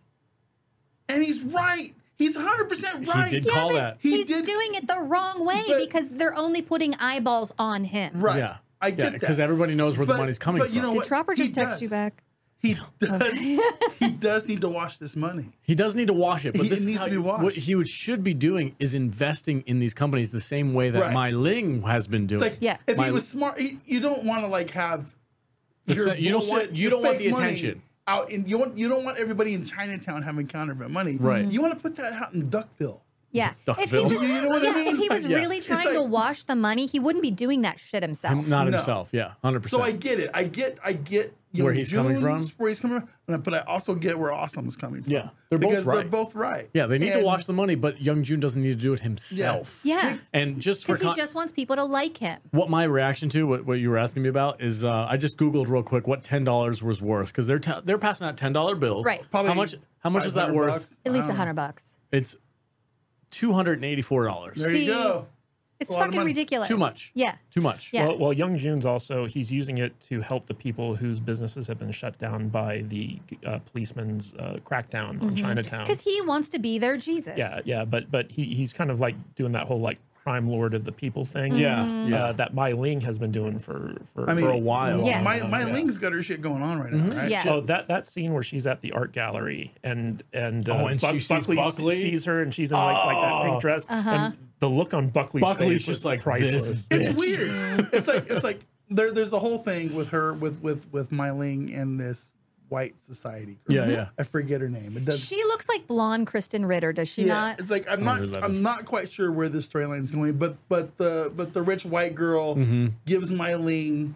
And he's right. He's 100% right. He did call that. He's did- doing it the wrong way But- because they're only putting eyeballs on him. Right. Yeah. I get that. Because everybody knows where the money's coming but from. you know Did what? Tropper He just text does. you back? He does. He does need to wash this money. He does need to wash it, but It this is needs how to be washed. what he should be doing is investing in these companies the same way that Right. Mai Ling has been doing. It's like, Yeah. if My- he was smart, you don't want to like have your you don't want- bullshit, you your don't want fake the money attention. out in. You don't want everybody in Chinatown having counterfeit money. Right. You want to put that out in Duckville. Yeah. Duckville. Was, You know what I mean? If he was Yeah. really It's trying to like- wash the money, he wouldn't be doing that shit himself. Not No. himself. Yeah, 100%. So I get it. I get Young Where he's coming Jun's from? Where he's coming from, but I also get where Awesome is coming from. Yeah. They're both because right. they're both right. Yeah, they need to And- wash the money, but Young Jun doesn't need to do it himself. Yeah. And just for Because he just wants people to like him. what my reaction to what you were asking me about is I just Googled real quick what $10 was worth because they're passing out $10 bills. Right. How Probably much is that 500 worth? bucks. At least I don't know. $100. It's $284. There See, you go. It's A lot of fucking money. ridiculous. Too much. Yeah. Too much. Yeah. Well, Young Jun's also, he's using it to help the people whose businesses have been shut down by the policeman's crackdown on Chinatown. Because he wants to be their Jesus. Yeah, but he's kind of like doing that whole like crime lord of the people thing. Yeah, yeah. That Mai Ling has been doing for I mean, for a while. Yeah. My Ling's got her shit going on right now, right? Yeah. So that scene where she's at the art gallery and she sees Buckley? sees her and she's in like that pink dress and the look on Buckley's Buckley's face just was like, priceless. this It's weird. it's like there's a whole thing with her with Mai Ling and this white society girl. Yeah. I forget her name. It does. She looks like blonde Kristen Ritter, does she Yeah, not? it's like know who that is. I'm not quite sure where this storyline is going, but the rich white girl gives Mai Ling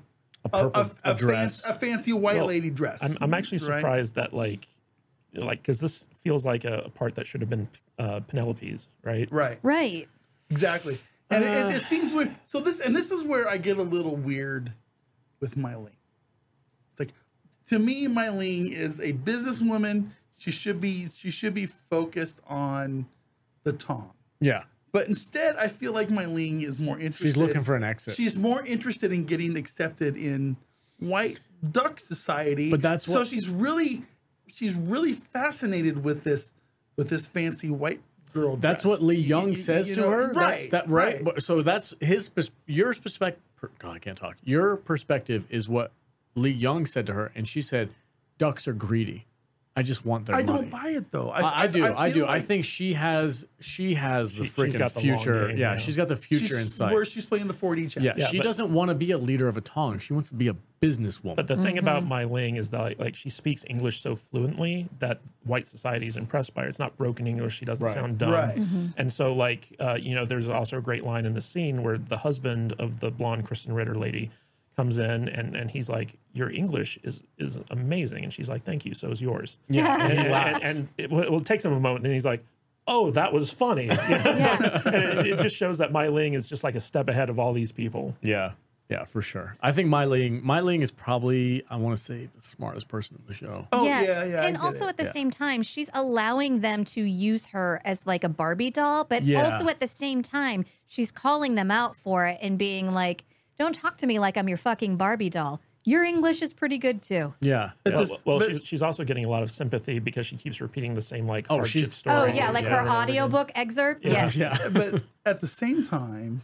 a dress. a fancy white Well, lady dress. I'm actually right? surprised that like because this feels like a part that should have been Penelope's, right? Right. Right. Exactly. And it seems weird. So this is where I get a little weird with Mai Ling. It's like, to me, Mai Ling is a businesswoman. She should be focused on the Tong. Yeah. But instead, I feel like Mai Ling is more interested. She's looking for an exit. She's more interested in getting accepted in white duck society. But that's so what- she's really fascinated with this fancy white girl. That's dress. what Lee Young says you to know, her. right? That right. But- So that's your perspective. God, I can't talk. Your perspective is what Lee Young said to her, and she said, "Ducks are greedy. I just want their I money." don't buy it though. I do. I feel do. I like think she has the she's freaking got the long future. game, Yeah, yeah. she's got the future in sight. Where she's playing the 4D chess. Yeah, she but- doesn't want to be a leader of a Tong. She wants to be a businesswoman. But the thing about Mai Ling is that like she speaks English so fluently that white society is impressed by her. It's not broken English. She doesn't sound dumb. Right. And so like there's also a great line in the scene where the husband of the blonde Kristen Ritter lady comes in and he's like, "Your English is amazing," and she's like, "Thank you. So is yours." yeah, and he laughs. And it takes him a moment, and he's like, "Oh, that was funny." Yeah. And it just shows that Mai Ling is just like a step ahead of all these people. Yeah. Yeah, for sure. I think Mai Ling is probably, I want to say, the smartest person in the show. Oh, yeah, I And get also it. at the same time, she's allowing them to use her as like a Barbie doll, but Yeah. also at the same time, she's calling them out for it and being like, don't talk to me like I'm your fucking Barbie doll. Your English is pretty good too. Yeah. Well, but- she's also getting a lot of sympathy because she keeps repeating the same like Oh, hardship she's- story. Oh, yeah, like her over and over again. audiobook excerpt. Yeah. Yes. Yeah. But at the same time,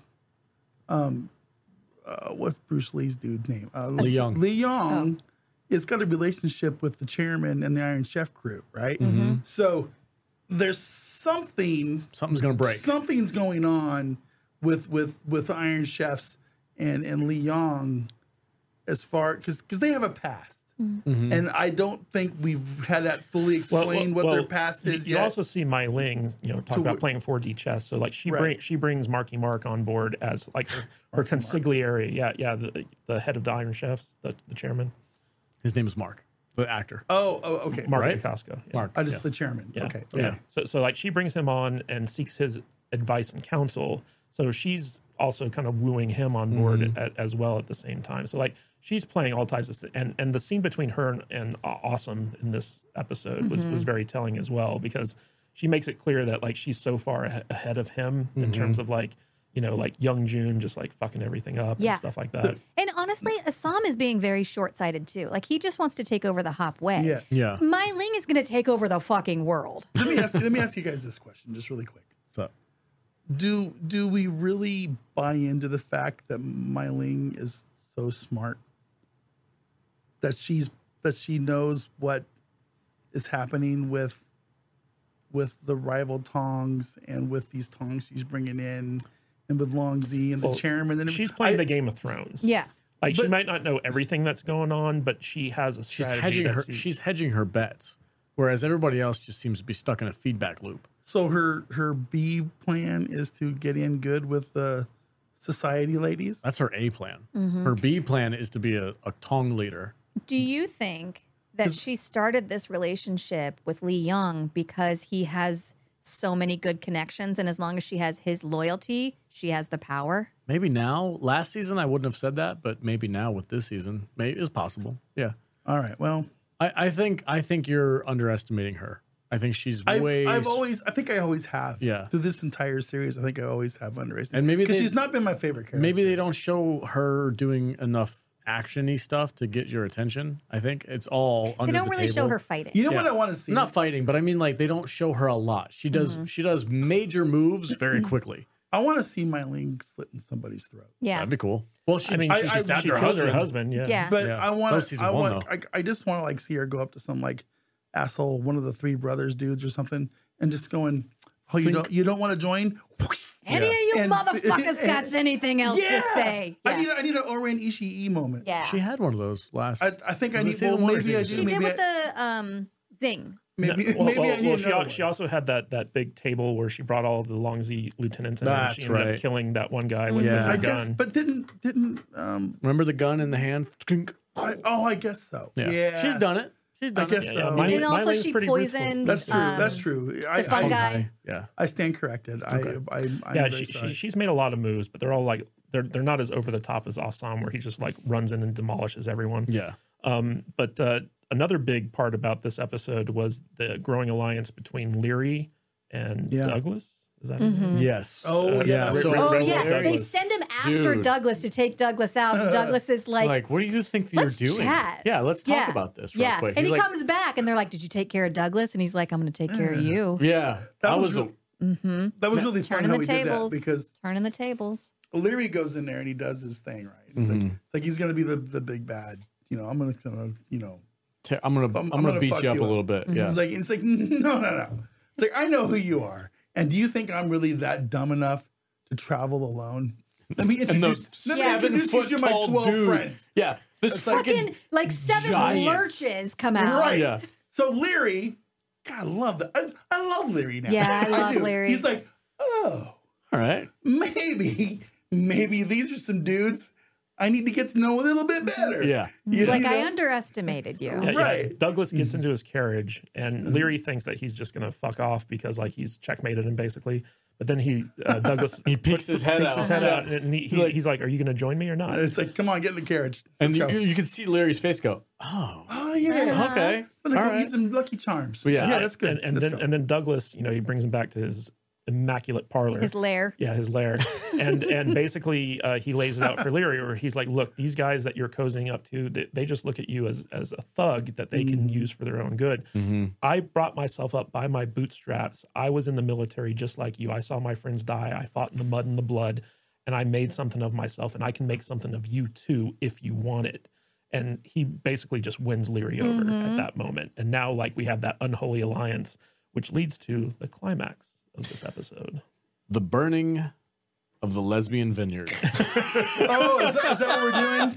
what's Bruce Lee's dude name? Lee Young. Lee Young has got a relationship with the chairman and the Iron Chef crew, right? So there's something. Something's going to break. Something's going on with Iron Chefs and Lee Young, as far because they have a past. And I don't think we've had that fully explained what their past is You yet. also see Mai Ling, talk about playing 4D chess. So like she brings Marky Mark on board as like her consigliere. Yeah, the head of the Iron Chefs, the chairman, His name is Mark, the actor. oh, okay. Mark Right? Dacascos. Yeah. Mark. I just the chairman. Yeah. Okay. Yeah. So like she brings him on and seeks his advice and counsel. So she's also kind of wooing him on board as well at the same time. So like she's playing all types of and the scene between her and Awesome in this episode was very telling as well, because she makes it clear that like she's so far ahead of him in terms of like like young June just like fucking everything up Yeah. and stuff like that. And honestly, Assam is being very short-sighted too. Like he just wants to take over the Hop Way. Yeah. Yeah. Mai Ling is going to take over the fucking world. Let me ask you guys this question, just really quick. So, Do we really buy into the fact that Mai Ling is so smart? That she knows what is happening with the rival Tongs and with these Tongs she's bringing in, and with Long Z and the chairman. And She's playing the Game of Thrones. Yeah. Like she But- might not know everything that's going on, but she has a she's strategy. she's hedging her bets, whereas everybody else just seems to be stuck in a feedback loop. So her B plan is to get in good with the society ladies. That's her A plan. Her B plan is to be a Tong leader. Do you think that she started this relationship with Lee Young because he has so many good connections, and as long as she has his loyalty, she has the power? Maybe now. Last season, I wouldn't have said that, but maybe now with this season, maybe it's possible. Yeah. All right. Well, I think you're underestimating her. I think she's I think I always have. Yeah. Through this entire series, I think I always have underestimated. And maybe because they- she's not been my favorite character. Maybe they don't show her doing enough action-y stuff to get your attention. I think it's all under They don't the really show table. her fighting. You know what I want to see? Not fighting, but I mean, like, they don't show her a lot. She does major moves very quickly. I want to see Mai Ling slitting somebody's throat. Yeah. That'd be cool. Well, she, I mean, she she stabbed her killed husband. Yeah. Yeah. But Yeah. I That want was to. season I one, want. I just want to like see her go up to some like asshole, one of the three brothers dudes or something, and just going, "Oh, you don't want to join?" Any of you And- motherfuckers got anything else to say? I need an Oren Ishii moment. Yeah. She had one of those last. I think I was it need. season Well, one or maybe I season do. She did Maybe with the Zing. maybe Well, maybe I need she, another she one. also had that big table where she brought all of the Long Z lieutenants in, and That's she ended right. up killing that one guy with Yeah. her I guess, gun. but didn't Remember the gun in the hand? I guess so. Yeah, She's done it. She's done I guess it. so. Mai- And also Ling's she pretty ruthless. poisoned That's true. That's true. the fungi. Yeah. I stand corrected. I'm Yeah, very sorry. she's made a lot of moves, but they're all like they're not as over the top as Assam, where he just like runs in and demolishes everyone. Yeah. But another big part about this episode was the growing alliance between Leary and Yeah. Douglas. Is that his name? Yes. Oh, yeah. So, Oh Red yeah, Wolf they Douglas. send him after Dude. Douglas to take Douglas out. Douglas is like, like, what do you think you're let's doing? chat. Yeah, let's talk Yeah. about this real yeah. quick. And He's he like, comes back, and they're like, "Did you take care of Douglas?" And he's like, "I'm going to take care of you." Yeah. That I was was. That was really fun Turning how the we did that tables. because Turning the tables. Leary goes in there and he does his thing right. It's like he's gonna be the big bad. I'm gonna I'm gonna beat fuck you up you a up. little bit. Yeah. It's like no. It's like I know who you are, and do you think I'm really that dumb enough to travel alone? Let me And the introduce, let me introduce you 7-foot to my tall 12 dude. friends. Yeah. This Fucking like 7 giant. lurches come out. Right. Yeah. So Leary, God, I love that. I love Leary now. Yeah, I love do. Leary. He's like, oh, All right. maybe these are some dudes I need to get to know a little bit better. Yeah. You Like know? I underestimated you. Yeah, Right. Douglas gets into his carriage, and Leary thinks that he's just going to fuck off because like he's checkmated him basically. But then Douglas He peeks his head peeks out. his head Yeah. out, and he's like, "Are you going to join me or not?" It's like, come on, get in the carriage. And Let's go. you can see Larry's face go, oh, Oh yeah. okay. I'm gonna All go right. eat some Lucky Charms. Yeah. Yeah, that's good. And Let's go. then Douglas, he brings him back to his immaculate parlor. His lair. Yeah, his lair. and basically he lays it out for Leary, where he's like, look, these guys that you're cozying up to, they just look at you as a thug that they can use for their own good. I brought myself up by my bootstraps. I was in the military just like you. I saw my friends die. I fought in the mud and the blood, and I made something of myself, and I can make something of you too if you want it. And he basically just wins Leary over at that moment. And now we have that unholy alliance, which leads to the climax of this episode. The burning of the lesbian vineyard. Oh, is that what we're doing?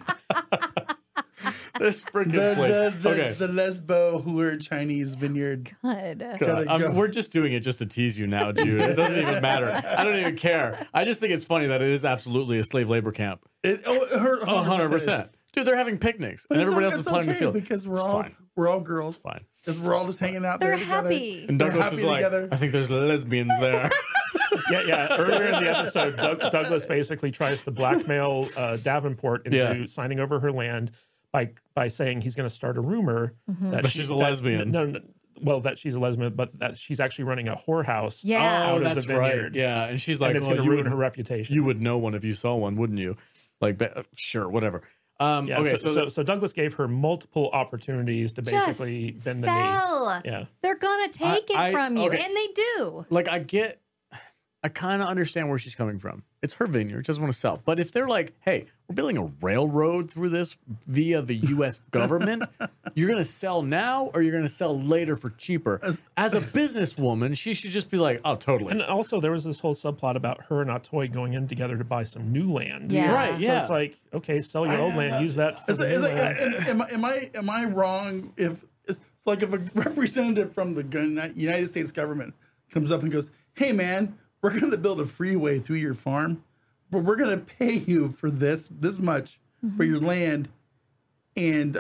This freaking place. Okay. The Lesbo Hooer Chinese vineyard. God. Gotta go. We're just doing it just to tease you now, dude. It doesn't even matter. I don't even care. I just think it's funny that it is absolutely a slave labor camp. It 100%. Dude, they're having picnics, and everybody else is playing the field. because It's fine. we're all girls. It's fine. Because we're all just hanging out They're there together. happy. And They're Douglas happy is like, together. I think there's lesbians there. Yeah. Earlier in the episode, Douglas basically tries to blackmail Davenport into signing over her land by saying he's going to start a rumor that she's a lesbian. No, well, that she's a lesbian, but that she's actually running a whorehouse. Yeah. Oh, out of that's the right. vineyard. Yeah, and she's like, And it's well, going to you ruin would- her reputation. You would know one if you saw one, wouldn't you? Like, sure, whatever. Yeah, Okay, so Douglas gave her multiple opportunities to basically Just bend the sell. knee. Yeah. They're going to take it from you, okay. and they do. like, I kind of understand where she's coming from. It's her vineyard. She doesn't want to sell. But if they're like, hey, we're building a railroad through this via the U.S. government, you're going to sell now or you're going to sell later for cheaper. As a businesswoman, she should just be like, oh, totally. And also, there was this whole subplot about her and Atoy going in together to buy some new land. Yeah. Right, So yeah. it's like, okay, sell your old land, use that. For Is the it- new is it- land. am I wrong if it's like if a representative from the United States government comes up and goes, hey man, we're going to build a freeway through your farm, but we're going to pay you for this much for your land, and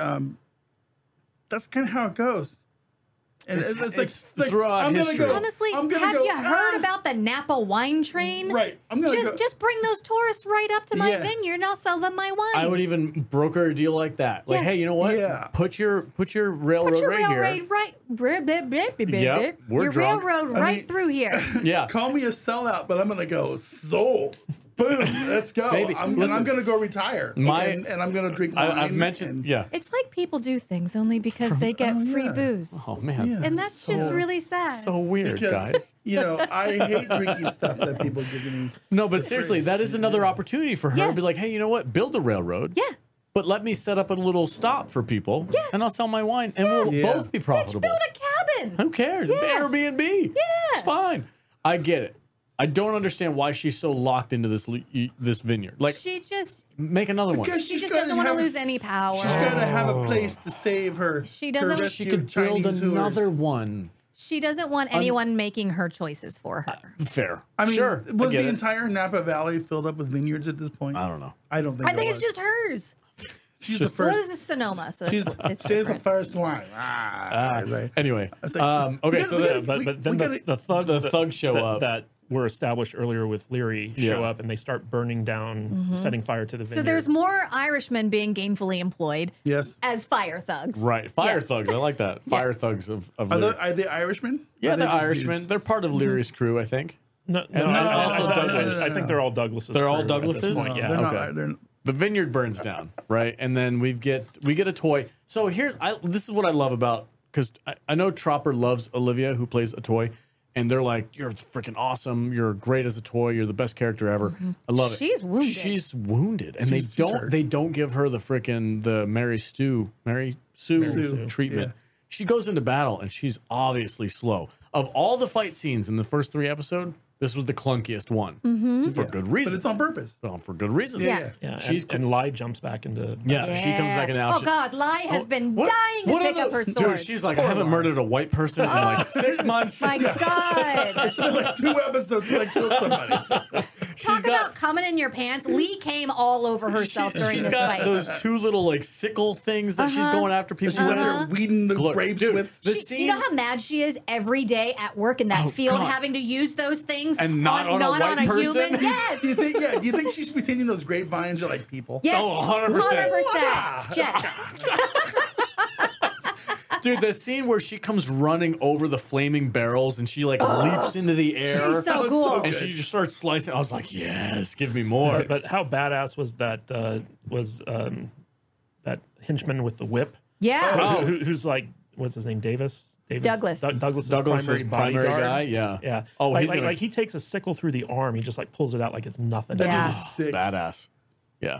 that's kind of how it goes. And it's like throughout I'm gonna history. go. Honestly, I'm gonna have go, you heard "Ah." about the Napa wine train? Right. I'm gonna go. Just bring those tourists right up to my Yeah. vineyard, and I'll sell them my wine. I would even broker a deal like that. Like, Yeah. hey, you know what? Yeah. Put your railroad Put your right here. railroad right, Yep, we're your drunk. railroad I right mean- through here. Yeah. Call me a sellout, but I'm gonna go sold. Boom. Let's go. Baby, I'm listen. gonna go retire. and I'm gonna drink wine. I've mentioned, and- yeah. It's like people do things only because they get free booze. Oh man, Yeah. And that's just really sad. so weird, Because, guys. I hate drinking stuff that people give me. No, but seriously, that is another opportunity for her Yeah. to be like, hey, you know what? Build a railroad. Yeah. But let me set up a little stop for people. Yeah. And I'll sell my wine, and we'll Yeah. both be profitable. Build a cabin. Who cares? Airbnb. Yeah. It's fine. I get it. I don't understand why she's so locked into this vineyard. Like, She just make another one. Because she she's just gotta doesn't want to have- lose any power. She's got to have a place to save her. She doesn't- her She rescued could build Chinese another Hooers. one. She doesn't want anyone making her choices for her. Fair. I mean, sure. was I get the it. entire Napa Valley filled up with vineyards at this point? I don't know. I don't think. I think it it's was. just hers. she's just- the Well, first. this is Sonoma, so She's it's the different. first one. Anyway, was like, okay, we so gotta- then But then we gotta- the thugs, the thugs show up. that were established earlier with Leary show Yeah. up, and they start burning down, setting fire to the vineyard. So there's more Irishmen being gainfully employed Yes. as fire thugs. right, fire Yeah. thugs. I like that. Fire thugs of Are Leary. they Irishmen? Yeah, Or are they they're just Irishmen. dudes? They're part of Leary's crew, I think. no, And also Douglas. I think they're all Douglas's. They're all crew at this Douglas's? point, No, yeah. They're Okay. not. They're, The vineyard burns down, right? And then we get a toy. So this is what I love about, because I know Tropper loves Olivia, who plays a toy, and they're like, you're freaking awesome. You're great as a toy. You're the best character ever. I love it. She's wounded. She's wounded, and She's hurt. they don't give her the Mary Sue treatment. Yeah. She goes into battle, and she's obviously slow. Of all the fight scenes in the first 3 episodes, this was the clunkiest one for good reason. but it's on purpose. Well, for good reason. Yeah. Yeah, She's and Lai jumps back into. Yeah, she comes back in the Oh option. God, Lai has been What- dying to what pick are up her the- sword. Dude, she's like, I haven't murdered a white person in like 6 months. My God. It's been like 2 episodes till I killed somebody. Talk about coming in your pants. Lee came all over herself during she's this got fight. those two little like sickle things that she's going after people She's with. out there weeding the Look, grapes dude, with. the You scene know how mad she is every day at work in that field, God. having to use those things And not on a white person? human. Yes. Do you think? Yeah. Do you think she's pretending those grapevines are like people? Yes. Oh, 100%. 100%. Yes. Dude, the scene where she comes running over the flaming barrels and she like leaps into the air. She's so cool. and she just starts slicing. I was like, yes, give me more. But how badass was that? That henchman with the whip? Yeah. Who's like, what's his name? Davis. Douglas. Douglas's Douglas's primary bodyguard. guy, yeah. Yeah. Oh, like, he's like, gonna- like he takes a sickle through the arm. He just like pulls it out like it's nothing. Yeah. Sick. Badass. Yeah.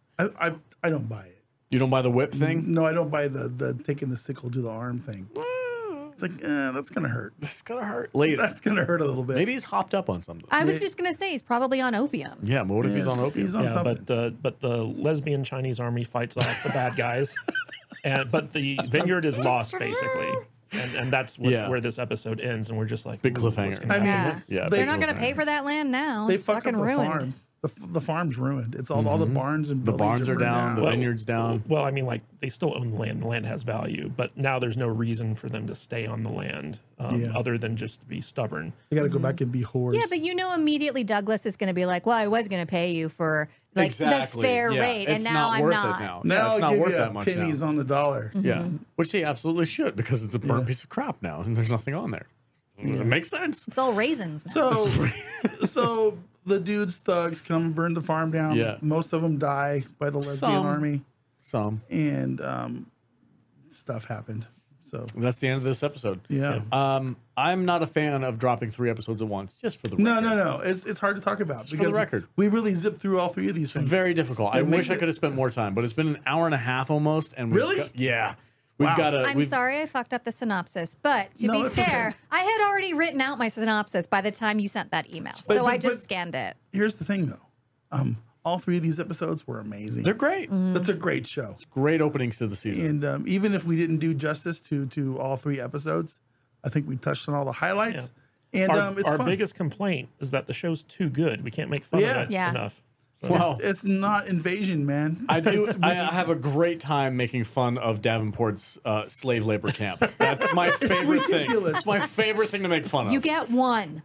I don't buy it. You don't buy the whip thing? No, I don't buy the taking the sickle to the arm thing. It's like, that's gonna hurt. It's gonna hurt later. That's gonna hurt a little bit. Maybe he's hopped up on something. I was just going to say he's probably on opium. Yeah, but what if he's on opium? He's on Yeah, something. but the lesbian Chinese army fights off the bad guys, but the vineyard is lost basically, and that's where this episode ends, and we're just like Big ooh, what's cliffhanger. gonna I mean, happen? Yeah, They're big not going to cliffhanger. pay for that land now. they It's fuck up fucking the ruined. farm. The farm's ruined. It's all the barns and The buildings barns are burned down. The Well, vineyard's down. Well, I mean, like they still own the land. The land has value, but now there's no reason for them to stay on the land other than just to be stubborn. They got to go back and be whores. Yeah, but you know immediately Douglas is going to be like, well, I was going to pay you for like Exactly. the fair Yeah. rate, and It's now not I'm worth not. it now. now Yeah, it's I'll not give worth you that much pennies now. on the dollar. Yeah, which he absolutely should because it's a burnt piece of crap now, and there's nothing on there. It makes sense. It's all raisins now. So the dudes, thugs, come and burn the farm down. Yeah. Most of them die by the lesbian Some. army, Some. and stuff happened. So That's the end of this episode. yeah. I'm not a fan of dropping 3 episodes at once, just for the No, record. no. It's hard to talk about for the record. we really zipped through all 3 of these things. Very difficult. I It makes wish I it- could have spent more time, but it's been an hour and a half almost. And we've Really? got- yeah. We've Wow. got to. I'm sorry I fucked up the synopsis, but to No, be it's fair, okay. I had already written out my synopsis by the time you sent that email, But- so I but- just but- scanned it. Here's the thing, though. All 3 of these episodes were amazing. They're great. That's a great show. Great openings to the season. And even if we didn't do justice to all 3 episodes, I think we touched on all the highlights. And it's Our fun. biggest complaint is that the show's too good. We can't make fun Yeah. of it Yeah. enough. Wow. It's not invasion, man. I do. It's I have a great time making fun of Davenport's slave labor camp. That's my favorite thing. ridiculous. It's my favorite thing to make fun of. You get one.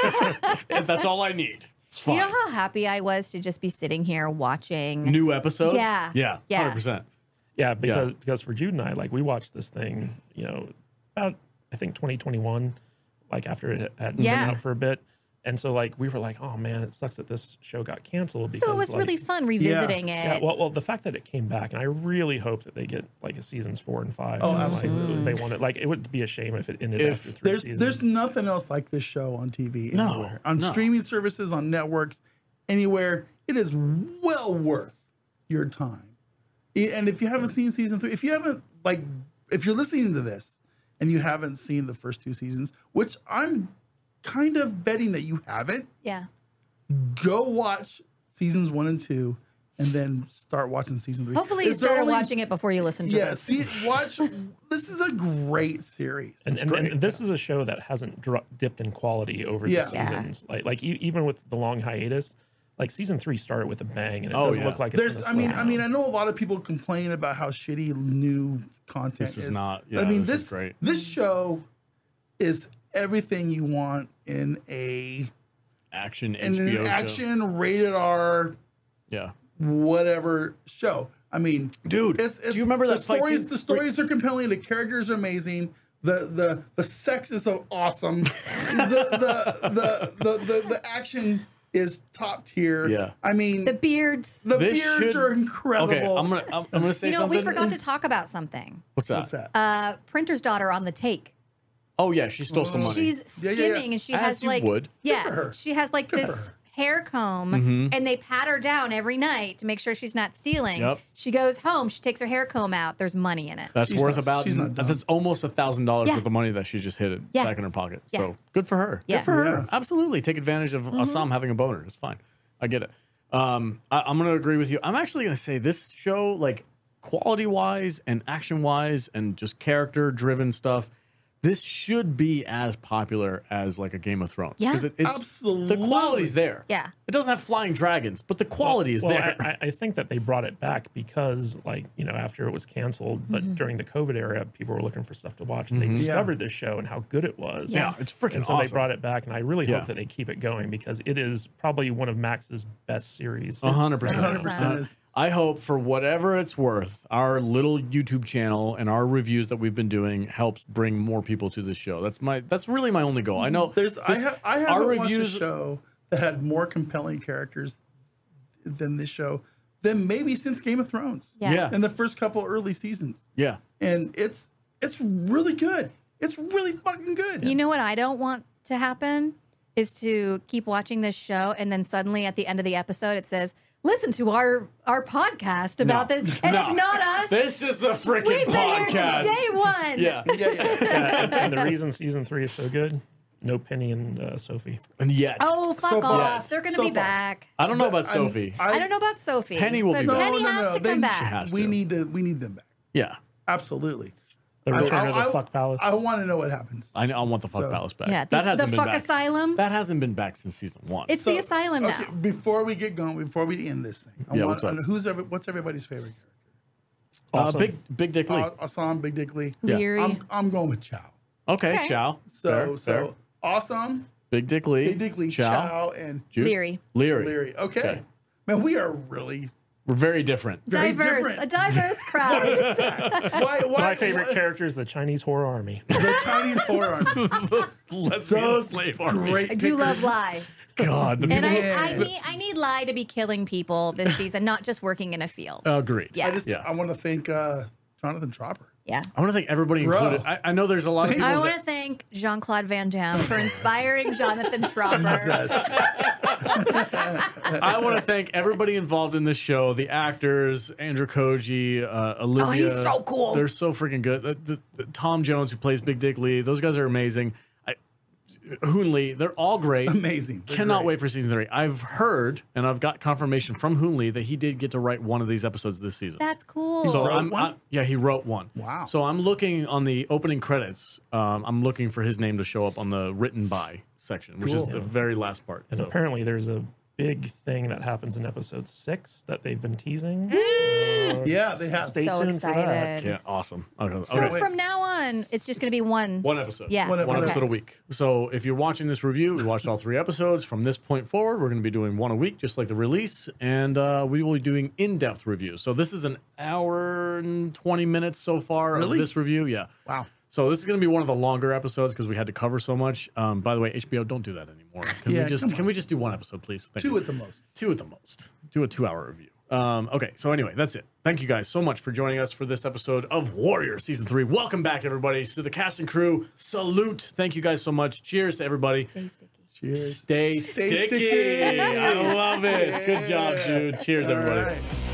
And that's all I need. It's fine. You know how happy I was to just be sitting here watching New episodes? Yeah. Yeah. Yeah. 100%. Yeah, because for Jude and I, like we watched this thing, about I think 2021, like after it had Yeah. been out for a bit, and so like we were like, oh man, it sucks that this show got canceled. Because, So it was like, really fun revisiting Yeah, it. well, the fact that it came back, and I really hope that they get like a seasons 4 and 5. Oh, and, absolutely. Like, they want it. Like it would be a shame if it ended If after 3 seasons. There's nothing else like this show on TV No, anywhere. On no. streaming services, on networks, anywhere. It is well worth your time. And if you haven't seen season 3, if you're listening to this and you haven't seen the first 2 seasons, which I'm kind of betting that you haven't, Yeah. go watch seasons 1 and 2 and then start watching season 3. Hopefully you Is there started only- watching it before you listened to Yeah, this. watch. This is a great series. And this is a show that hasn't dipped in quality over Yeah. the seasons. Like even with the long hiatus, like season 3 started with a bang, and it Oh, doesn't yeah. look like it's There's, gonna I mean, slow I mean, down. I know a lot of people complain about how shitty new content This is not- yeah, I mean, this is great. This show is everything you want in Action an HBO show. action rated R Yeah. whatever show. I mean, Dude, do you remember the that fight stories? scene? The stories are compelling. The characters are amazing. The sex is so awesome. the action is top tier. Yeah. I mean, The beards. the This beards should- are incredible. Okay, I'm gonna say You know, something. we forgot to talk about something. What's that? What's that? Printer's daughter on the take. Oh yeah, she stole some money. She's Yeah, skimming yeah, yeah. and she As has you like would. yeah, for her. she has like for this her. hair comb and they pat her down every night to make sure she's not stealing. Yep. She goes home, she takes her hair comb out, there's money in it. That's She's worth not- about. she's not dumb. That's almost $1,000 Yeah. worth of money that she just hid it Yeah. back in her pocket. Yeah. So good for her. Yeah. Good for her. Yeah. Absolutely, take advantage of Assam having a boner. It's fine. I get it. I'm going to agree with you. I'm actually going to say this show, like quality wise and action wise, and just character driven stuff. this should be as popular as like a Game of Thrones. Yeah. It's Absolutely. the quality's there. Yeah. It doesn't have flying dragons, but the quality is there. I think that they brought it back because, like, after it was canceled, but during the COVID era, people were looking for stuff to watch, and they discovered this show and how good it was. Yeah, it's freaking And so awesome. they brought it back, and I really Yeah. hope that they keep it going because it is probably one of Max's best series. 100%. 100% is. I hope for whatever it's worth, our little YouTube channel and our reviews that we've been doing helps bring more people to this show. That's really my only goal. I know I haven't our watched reviews a show that had more compelling characters than this show than maybe since Game of Thrones. Yeah. In the first couple early seasons. Yeah. And it's really good. It's really fucking good. You know what I don't want to happen is to keep watching this show and then suddenly at the end of the episode it says, listen to our podcast about this. And No. it's not us. This is the freaking We've been here podcast. since day one. Yeah. And the reason season 3 is so good, no Penny and Sophie. And yet. Oh, fuck So far. off. They're going to So be far. back. I don't know about Sophie. I don't know about Sophie. Penny will but be back. Penny No, has to they- come she back. has we to. need them back. Yeah. Absolutely. The return of the fuck palace. I want to know what happens. I want the fuck So- palace back. Yeah, that hasn't the been fuck back. asylum. That hasn't been back since season 1. It's the asylum now. Okay, before we get going, before we end this thing, what's up? What's everybody's favorite character? Awesome. Big Dick Lee. Assam, Big Dick Lee. Yeah. Leary. I'm going with Chow. Okay, Okay. Chow. So Fair. Awesome, Big Dick Lee. Big Dick Lee, Chow, and Jude? Leary. Leary. Okay. Man, we are really We're very different. very Diverse. different. A diverse crowd. Why, My favorite character is the Chinese horror army. The Chinese horror army. Lesbian Those slave army. great I do love pickers. Lie. God. The And people, I need Lie to be killing people this season, not just working in a field. agreed. Yeah. I want to thank Jonathan Tropper. Yeah. I want to thank everybody Bro. included. I know there's a lot of people. I want that- to thank Jean-Claude Van Damme for inspiring Jonathan Tropper. Jesus. I want to thank everybody involved in this show, the actors, Andrew Koji, Olivia. Oh, he's so cool. They're so freaking good. The Tom Jones, who plays Big Dick Lee, those guys are amazing. Hoon Lee, they're all great. Amazing. They're Cannot great. wait for season 3. I've heard, and I've got confirmation from Hoon Lee that he did get to write one of these episodes this season. That's cool. So wrote one? yeah, he wrote one. Wow. So I'm looking on the opening credits. I'm looking for his name to show up on the written by section, which is Cool. the very last part. And So- apparently there's a big thing that happens in episode 6 that they've been teasing. Yeah, they have. Stay so tuned for that. excited. yeah, awesome. Okay. So Okay. from now on, it's just going to be one. One episode. Yeah. One One Okay. episode a week. So if you're watching this review, we watched all 3 episodes. From this point forward, we're going to be doing one a week, just like the release, and we will be doing in-depth reviews. So this is an hour and 20 minutes so far Really? of this review. Yeah. Wow. So this is going to be one of the longer episodes because we had to cover so much. By the way, HBO, don't do that anymore. Yeah, Can we just do one episode, please? Thank Two you. at the most. 2 at the most. Do a 2-hour review. Okay, so anyway, that's it. Thank you guys so much for joining us for this episode of Warrior Season 3. Welcome back, everybody, to the cast and crew. Salute. Thank you guys so much. Cheers to everybody. Stay sticky. Cheers. Stay Stay sticky. sticky. I love it. Good job, Jude. Cheers, All everybody. right.